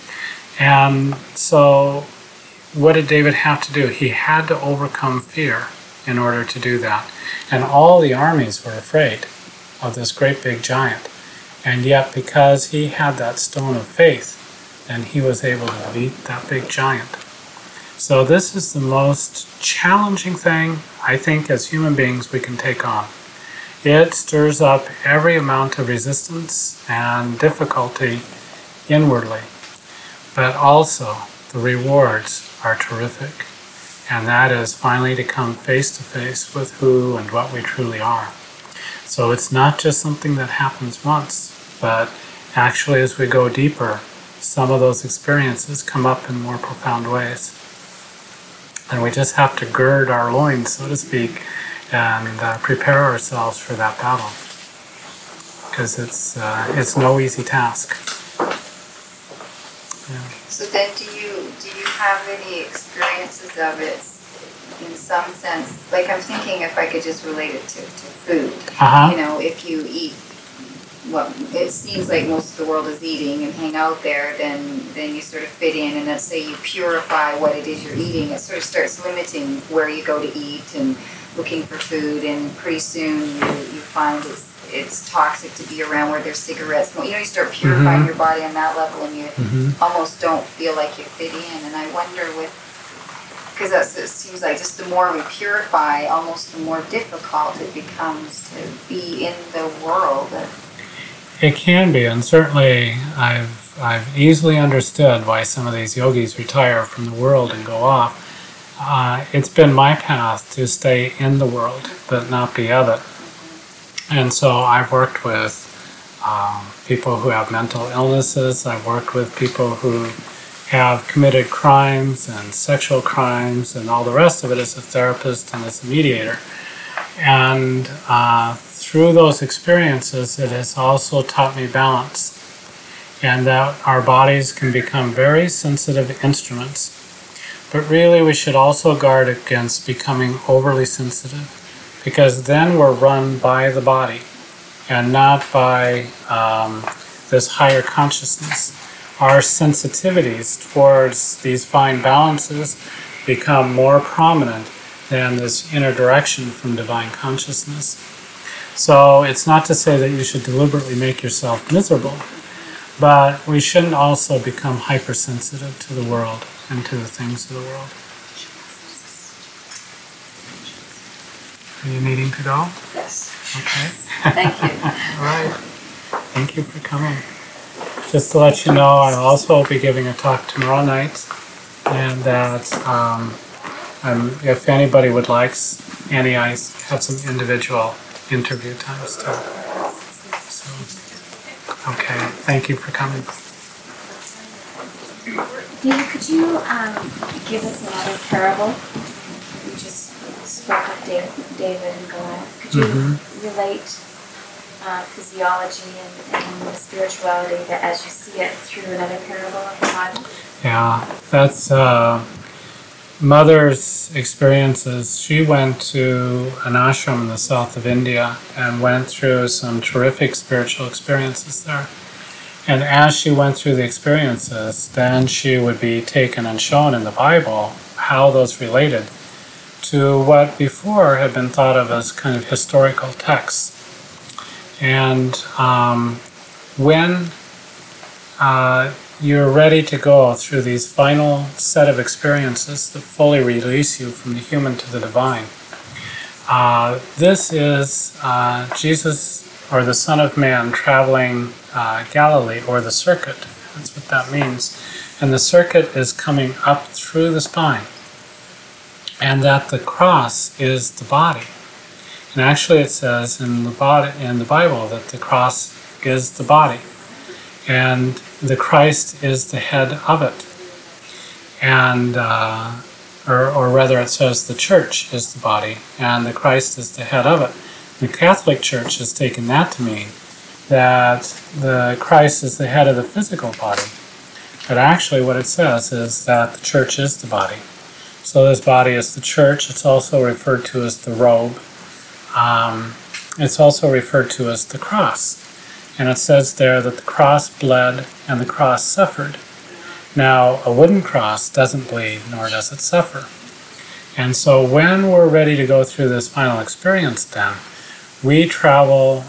And so what did David have to do? He had to overcome fear in order to do that. And all the armies were afraid of this great big giant. And yet because he had that stone of faith, then he was able to beat that big giant. So this is the most challenging thing, I think, as human beings we can take on. It stirs up every amount of resistance and difficulty inwardly. But also, the rewards are terrific. And that is finally to come face to face with who and what we truly are. So it's not just something that happens once, but actually as we go deeper, some of those experiences come up in more profound ways. And we just have to gird our loins, so to speak, and prepare ourselves for that battle. Because it's no easy task. Yeah. So then do you have any experiences of it in some sense? Like I'm thinking if I could just relate it to food. Uh-huh. You know, if you eat what it seems like most of the world is eating and hang out there, then you sort of fit in, and let's say you purify what it is you're eating, it sort of starts limiting where you go to eat and looking for food, and pretty soon you find it's toxic to be around where there's cigarettes. You know, you start purifying your body on that level, and you almost don't feel like you fit in. And I wonder because it seems like just the more we purify, almost the more difficult it becomes to be in the world. It can be, and certainly I've easily understood why some of these yogis retire from the world and go off. It's been my path to stay in the world, but not be of it. And so I've worked with people who have mental illnesses. I've worked with people who have committed crimes and sexual crimes and all the rest of it as a therapist and as a mediator. And through those experiences, it has also taught me balance, and that our bodies can become very sensitive instruments. But really, we should also guard against becoming overly sensitive, because then we're run by the body and not by this higher consciousness. Our sensitivities towards these fine balances become more prominent than this inner direction from divine consciousness. So it's not to say that you should deliberately make yourself miserable, but we shouldn't also become hypersensitive to the world and to the things of the world. Are you needing to go? Yes. Okay. Thank you. All right. Thank you for coming. Just to let you know, I'll also be giving a talk tomorrow night, and that if anybody would like, Annie, I have some individual interview times too. So, okay, thank you for coming. David, could you give us another parable? You just spoke of David and Goliath. Could you relate physiology and the spirituality that as you see it through another parable of the Bible? Yeah, that's Mother's experiences. She went to an ashram in the south of India and went through some terrific spiritual experiences there. And as she went through the experiences, then she would be taken and shown in the Bible how those related to what before had been thought of as kind of historical texts. And when you're ready to go through these final set of experiences that fully release you from the human to the divine, this is Jesus, or the Son of Man, traveling Galilee, or the circuit. That's what that means. And the circuit is coming up through the spine, and that the cross is the body. And actually it says in the Bible that the cross is the body, and the Christ is the head of it. And or rather it says the church is the body, and the Christ is the head of it. The Catholic Church has taken that to mean that the Christ is the head of the physical body. But actually what it says is that the church is the body. So this body is the church. It's also referred to as the robe. It's also referred to as the cross. And it says there that the cross bled and the cross suffered. Now, a wooden cross doesn't bleed, nor does it suffer. And so when we're ready to go through this final experience then, we travel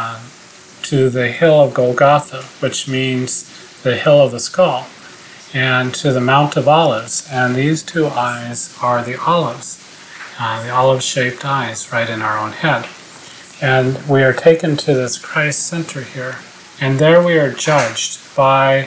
to the hill of Golgotha, which means the hill of the skull, and to the Mount of Olives. And these two eyes are the olives, the olive-shaped eyes right in our own head. And we are taken to this Christ center here, and there we are judged by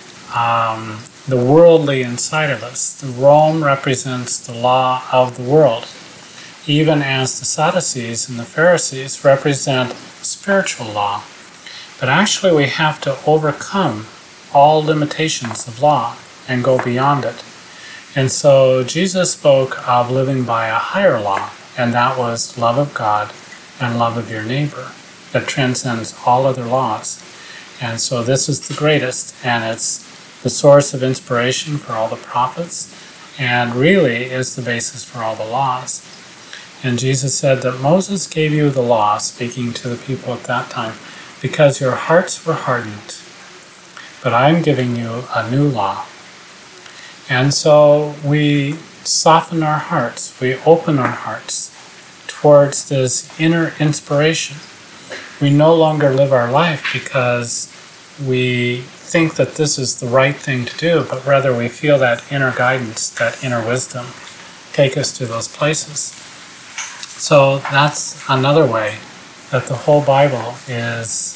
the worldly inside of us. The Rome represents the law of the world, even as the Sadducees and the Pharisees represent spiritual law. But actually we have to overcome all limitations of law and go beyond it. And so Jesus spoke of living by a higher law, and that was love of God and love of your neighbor, that transcends all other laws. And so this is the greatest, and it's the source of inspiration for all the prophets, and really is the basis for all the laws. And Jesus said that Moses gave you the law, speaking to the people at that time, because your hearts were hardened. But I'm giving you a new law. And so we soften our hearts, we open our hearts towards this inner inspiration. We no longer live our life because we think that this is the right thing to do, but rather we feel that inner guidance, that inner wisdom, take us to those places. So that's another way that the whole Bible is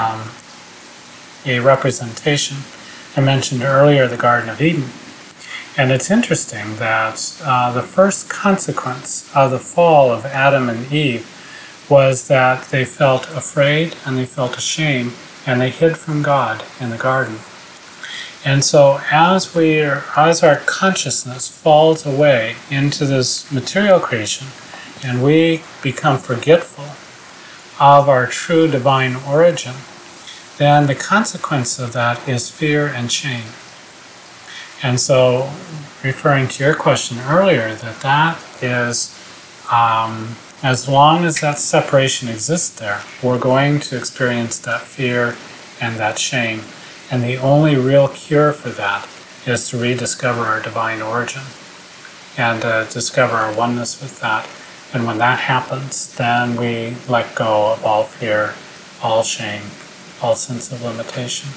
a representation. I mentioned earlier the Garden of Eden. And it's interesting that the first consequence of the fall of Adam and Eve was that they felt afraid and they felt ashamed, and they hid from God in the garden. And so as our consciousness falls away into this material creation, and we become forgetful of our true divine origin, then the consequence of that is fear and shame. And so, referring to your question earlier, that is, as long as that separation exists there, we're going to experience that fear and that shame. And the only real cure for that is to rediscover our divine origin and discover our oneness with that. And when that happens, then we let go of all fear, all shame, all sense of limitation.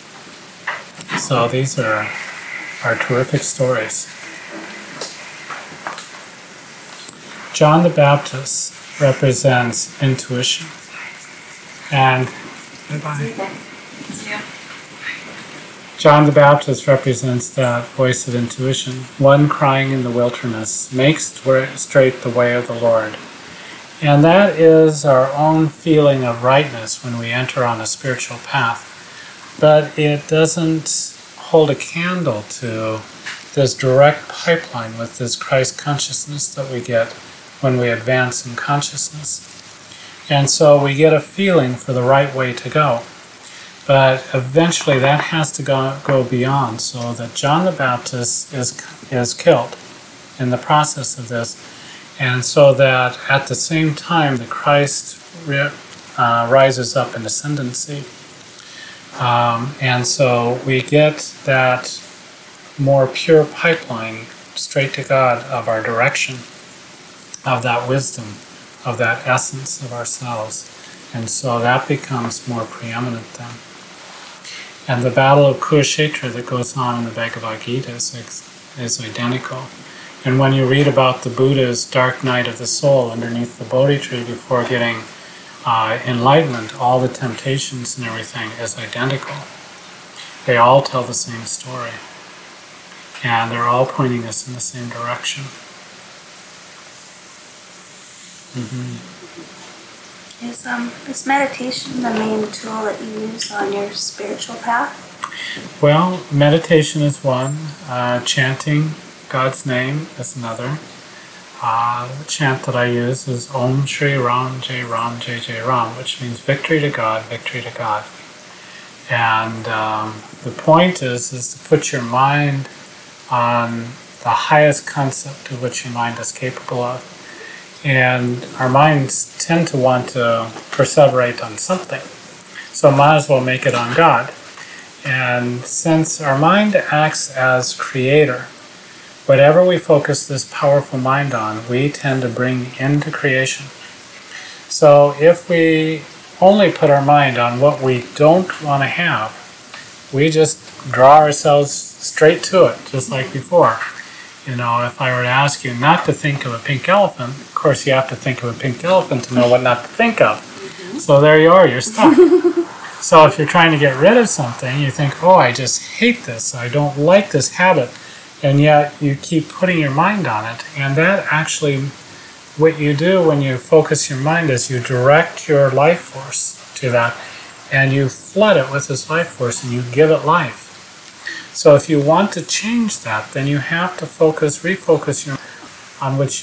So these are terrific stories. John the Baptist represents intuition. And John the Baptist represents that voice of intuition, one crying in the wilderness, make straight the way of the Lord. And that is our own feeling of rightness when we enter on a spiritual path. But it doesn't hold a candle to this direct pipeline with this Christ consciousness that we get when we advance in consciousness. And so we get a feeling for the right way to go. But eventually that has to go beyond, so that John the Baptist is killed in the process of this. And so that at the same time the Christ rises up in ascendancy. And so we get that more pure pipeline straight to God of our direction, of that wisdom, of that essence of ourselves. And so that becomes more preeminent then. And the battle of Kurukshetra that goes on in the Bhagavad Gita is identical. And when you read about the Buddha's dark night of the soul underneath the Bodhi tree before getting enlightenment, all the temptations and everything is identical. They all tell the same story. And they're all pointing us in the same direction. Is meditation the main tool that you use on your spiritual path? Well, meditation is one. Chanting God's name is another. The chant that I use is Om Shri Ram Jai Ram Jai Jai Ram, which means victory to God, victory to God. And the point is to put your mind on the highest concept of which your mind is capable of. And our minds tend to want to perseverate on something. So might as well make it on God. And since our mind acts as creator, whatever we focus this powerful mind on, we tend to bring into creation. So if we only put our mind on what we don't want to have, we just draw ourselves straight to it, just like before. You know, if I were to ask you not to think of a pink elephant, of course you have to think of a pink elephant to know what not to think of. So there you are, you're stuck. So if you're trying to get rid of something, you think, oh, I just hate this, I don't like this habit, and yet you keep putting your mind on it. And that actually, what you do when you focus your mind is you direct your life force to that, and you flood it with this life force, and you give it life. So if you want to change that, then you have to refocus your on what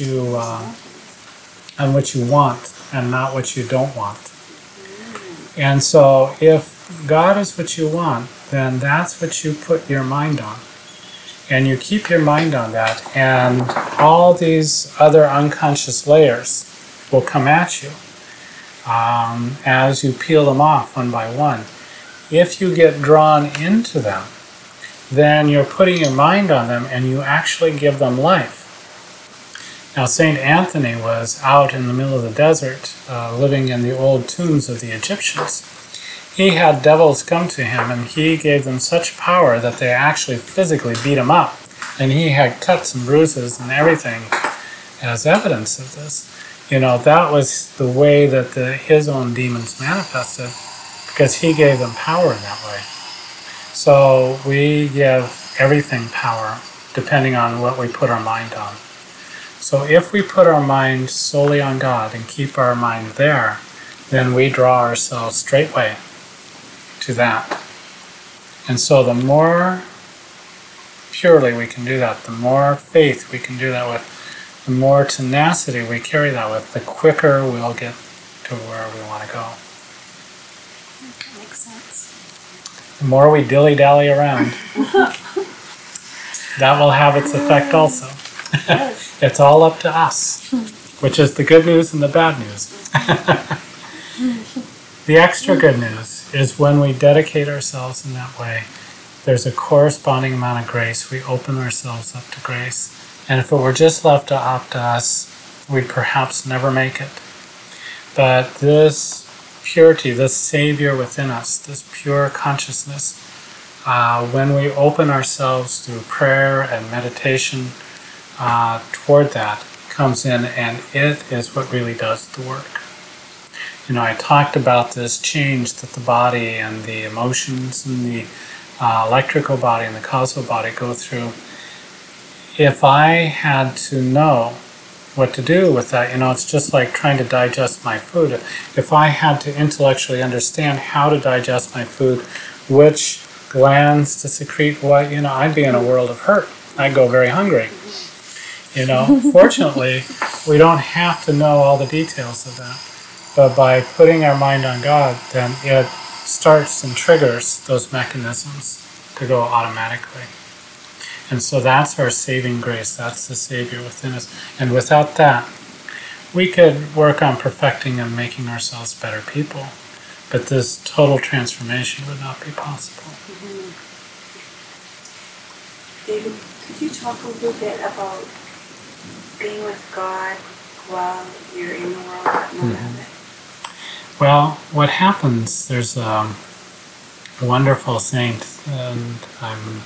you want and not what you don't want. And so if God is what you want, then that's what you put your mind on. And you keep your mind on that, and all these other unconscious layers will come at you as you peel them off one by one. If you get drawn into them, then you're putting your mind on them and you actually give them life. Now, St. Anthony was out in the middle of the desert, living in the old tombs of the Egyptians. He had devils come to him, and he gave them such power that they actually physically beat him up. And he had cuts and bruises and everything as evidence of this. You know, that was the way that his own demons manifested, because he gave them power in that way. So we give everything power, depending on what we put our mind on. So if we put our mind solely on God and keep our mind there, then we draw ourselves straightway to that. And so the more purely we can do that, the more faith we can do that with, the more tenacity we carry that with, the quicker we'll get to where we want to go. That makes sense. The more we dilly-dally around, that will have its effect also. It's all up to us, which is the good news and the bad news. The extra good news is when we dedicate ourselves in that way, there's a corresponding amount of grace. We open ourselves up to grace. And if it were just left up to us, we'd perhaps never make it. But this purity, this Savior within us, this pure consciousness, when we open ourselves through prayer and meditation toward that, comes in, and it is what really does the work. You know, I talked about this change that the body and the emotions and the electrical body and the causal body go through. If I had to know what to do with that, you know, it's just like trying to digest my food. If I had to intellectually understand how to digest my food, which glands to secrete what, you know, I'd be in a world of hurt. I'd go very hungry. You know, fortunately, we don't have to know all the details of that. But by putting our mind on God, then it starts and triggers those mechanisms to go automatically. And so that's our saving grace. That's the Savior within us. And without that, we could work on perfecting and making ourselves better people. But this total transformation would not be possible. Mm-hmm. David, could you talk a little bit about being with God while you're in the world but not of it? Well, what happens, there's a wonderful saint, and I'm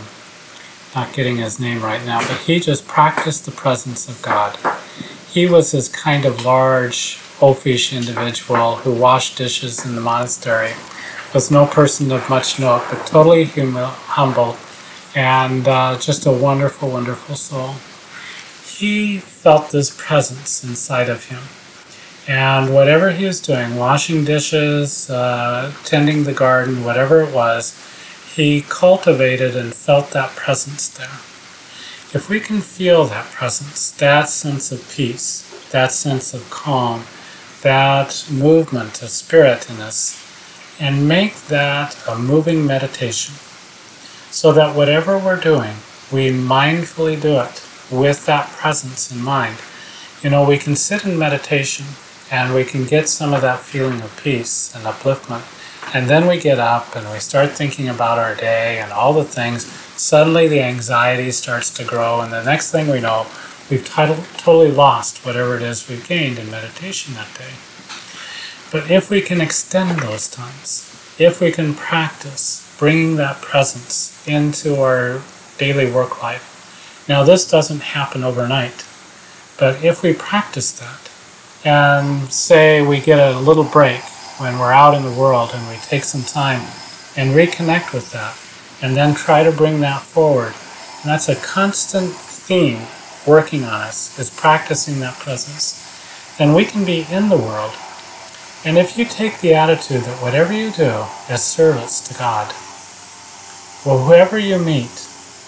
not getting his name right now, but he just practiced the presence of God. He was this kind of large, oafish individual who washed dishes in the monastery, was no person of much note, but totally humble, and just a wonderful, wonderful soul. He felt this presence inside of him. And whatever he was doing, washing dishes, tending the garden, whatever it was, he cultivated and felt that presence there. If we can feel that presence, that sense of peace, that sense of calm, that movement of spirit in us, and make that a moving meditation, so that whatever we're doing, we mindfully do it with that presence in mind. You know, we can sit in meditation and we can get some of that feeling of peace and upliftment, and then we get up and we start thinking about our day and all the things. Suddenly the anxiety starts to grow, and the next thing we know, we've totally lost whatever it is we've gained in meditation that day. But if we can extend those times, if we can practice bringing that presence into our daily work life. Now, this doesn't happen overnight, but if we practice that, and say we get a little break when we're out in the world and we take some time and reconnect with that, and then try to bring that forward. And that's a constant theme working on us, is practicing that presence. Then we can be in the world. And if you take the attitude that whatever you do is service to God, well, whoever you meet,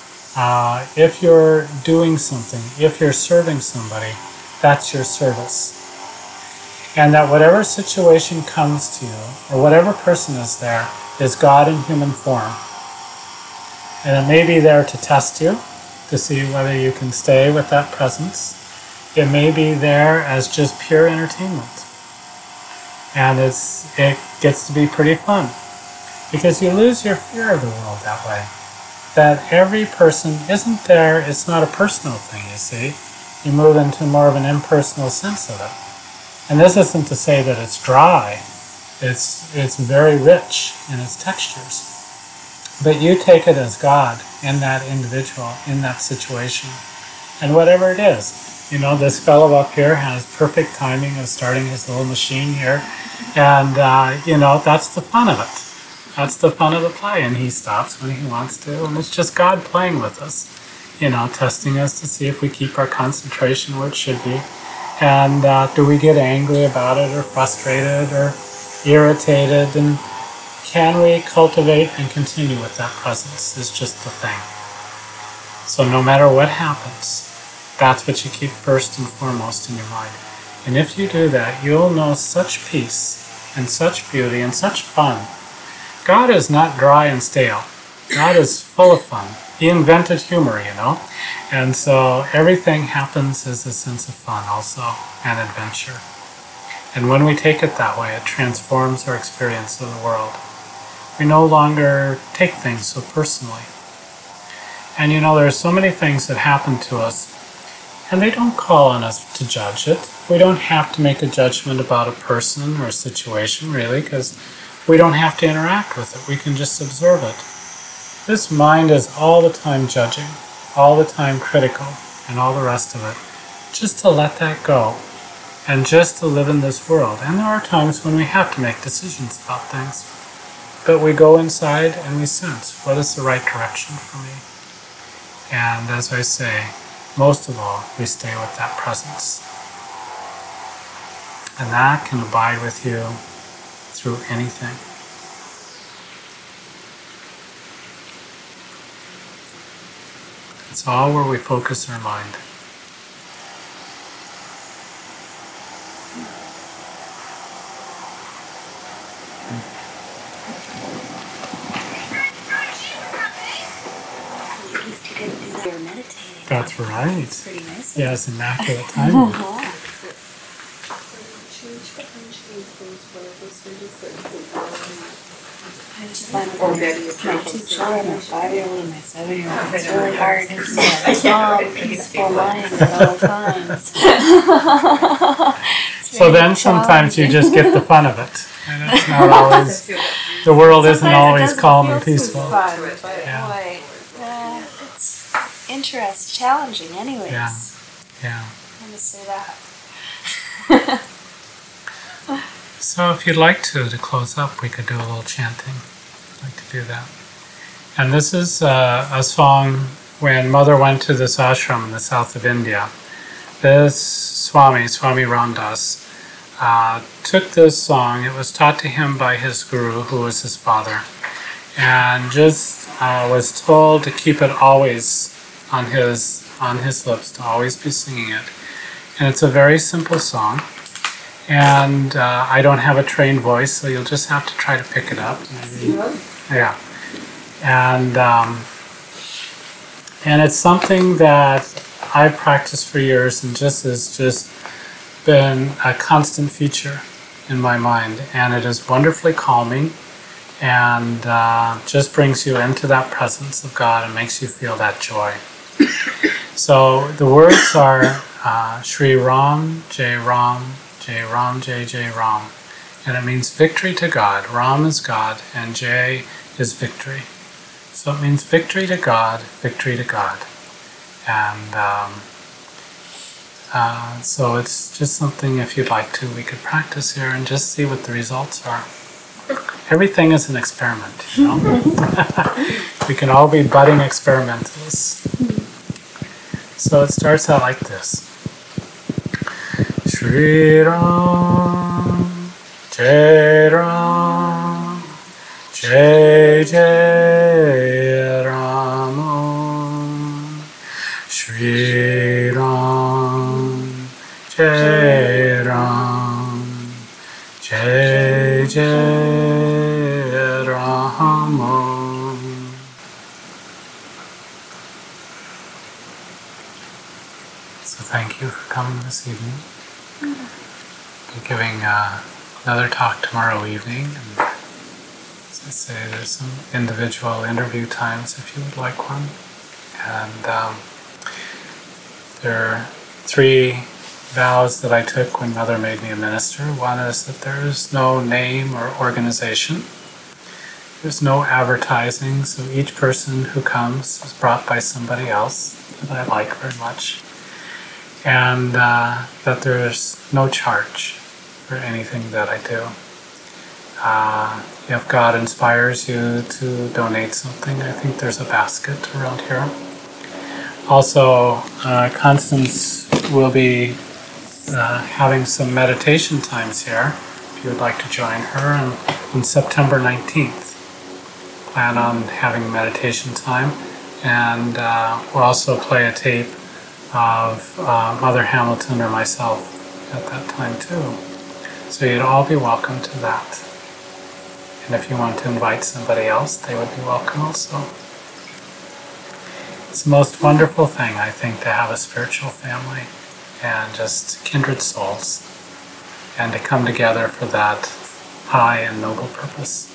if you're doing something, if you're serving somebody, that's your service. And that whatever situation comes to you, or whatever person is there, is God in human form. And it may be there to test you, to see whether you can stay with that presence. It may be there as just pure entertainment. And it gets to be pretty fun, because you lose your fear of the world that way. That every person isn't there, it's not a personal thing, you see. You move into more of an impersonal sense of it. And this isn't to say that it's dry. It's very rich in its textures. But you take it as God in that individual, in that situation. And whatever it is, you know, this fellow up here has perfect timing of starting his little machine here. And, you know, that's the fun of it. That's the fun of the play. And he stops when he wants to. And it's just God playing with us, you know, testing us to see if we keep our concentration where it should be. And do we get angry about it, or frustrated, or irritated? And can we cultivate and continue with that presence is just the thing. So no matter what happens, that's what you keep first and foremost in your mind. And if you do that, you'll know such peace and such beauty and such fun. God is not dry and stale. God is full of fun. He invented humor, And so everything happens as a sense of fun also, and adventure. And when we take it that way, it transforms our experience of the world. We no longer take things so personally. And there are so many things that happen to us, and they don't call on us to judge it. We don't have to make a judgment about a person or a situation, really, because we don't have to interact with it. We can just observe it. This mind is all the time judging, all the time critical, and all the rest of it. Just to let that go, and just to live in this world. And there are times when we have to make decisions about things. But we go inside and we sense, what is the right direction for me? And as I say, most of all, we stay with that presence. And that can abide with you through anything. It's all where we focus our mind. At least you didn't do that. You're meditating. That's right. It's pretty nice. Yeah, it's immaculate timing. I just find my 2 children, my 5-year-old and my 7-year-old, it's really hard to have a calm, peaceful mind at all times. So then sometimes you just get the fun of it. And it's not always, the world isn't always calm and peaceful. Fun, but Yeah. boy, it's interesting, challenging anyways. Yeah. I'm gonna say that. So if you'd like to close up, we could do a little chanting. I'd like to do that. And this is a song when Mother went to this ashram in the south of India. This Swami Ramdas, took this song. It was taught to him by his guru, who was his father, and just was told to keep it always on his lips, to always be singing it. And it's a very simple song. And I don't have a trained voice, so you'll just have to try to pick it up. Yeah. And it's something that I've practiced for years and just has just been a constant feature in my mind. And it is wonderfully calming and just brings you into that presence of God and makes you feel that joy. So the words are Shri Ram, Jai Ram, Jai Ram, Jai Jai Ram. And it means victory to God. Ram is God, and Jai is victory. So it means victory to God, victory to God. And so it's just something, if you'd like to, we could practice here and just see what the results are. Everything is an experiment, We can all be budding experimentalists. So it starts out like this. Shri Ram, Jai Ram, Jai Jai Ram, Shri Ram, Jai Ram, Jai Jai Ram. So thank you for coming this evening. Be giving another talk tomorrow evening, and as I say, there's some individual interview times if you would like one. And there are 3 vows that I took when Mother made me a minister. One is that there is no name or organization. There's no advertising, so each person who comes is brought by somebody else that I like very much. And that there's no charge for anything that I do. If God inspires you to donate something, I think there's a basket around here. Also, Constance will be having some meditation times here. you would like to join her. And on September 19th, plan on having meditation time. And we'll also play a tape of Mother Hamilton or myself at that time too. So you'd all be welcome to that. And if you want to invite somebody else, they would be welcome also. It's the most wonderful thing, I think, to have a spiritual family and just kindred souls, and to come together for that high and noble purpose.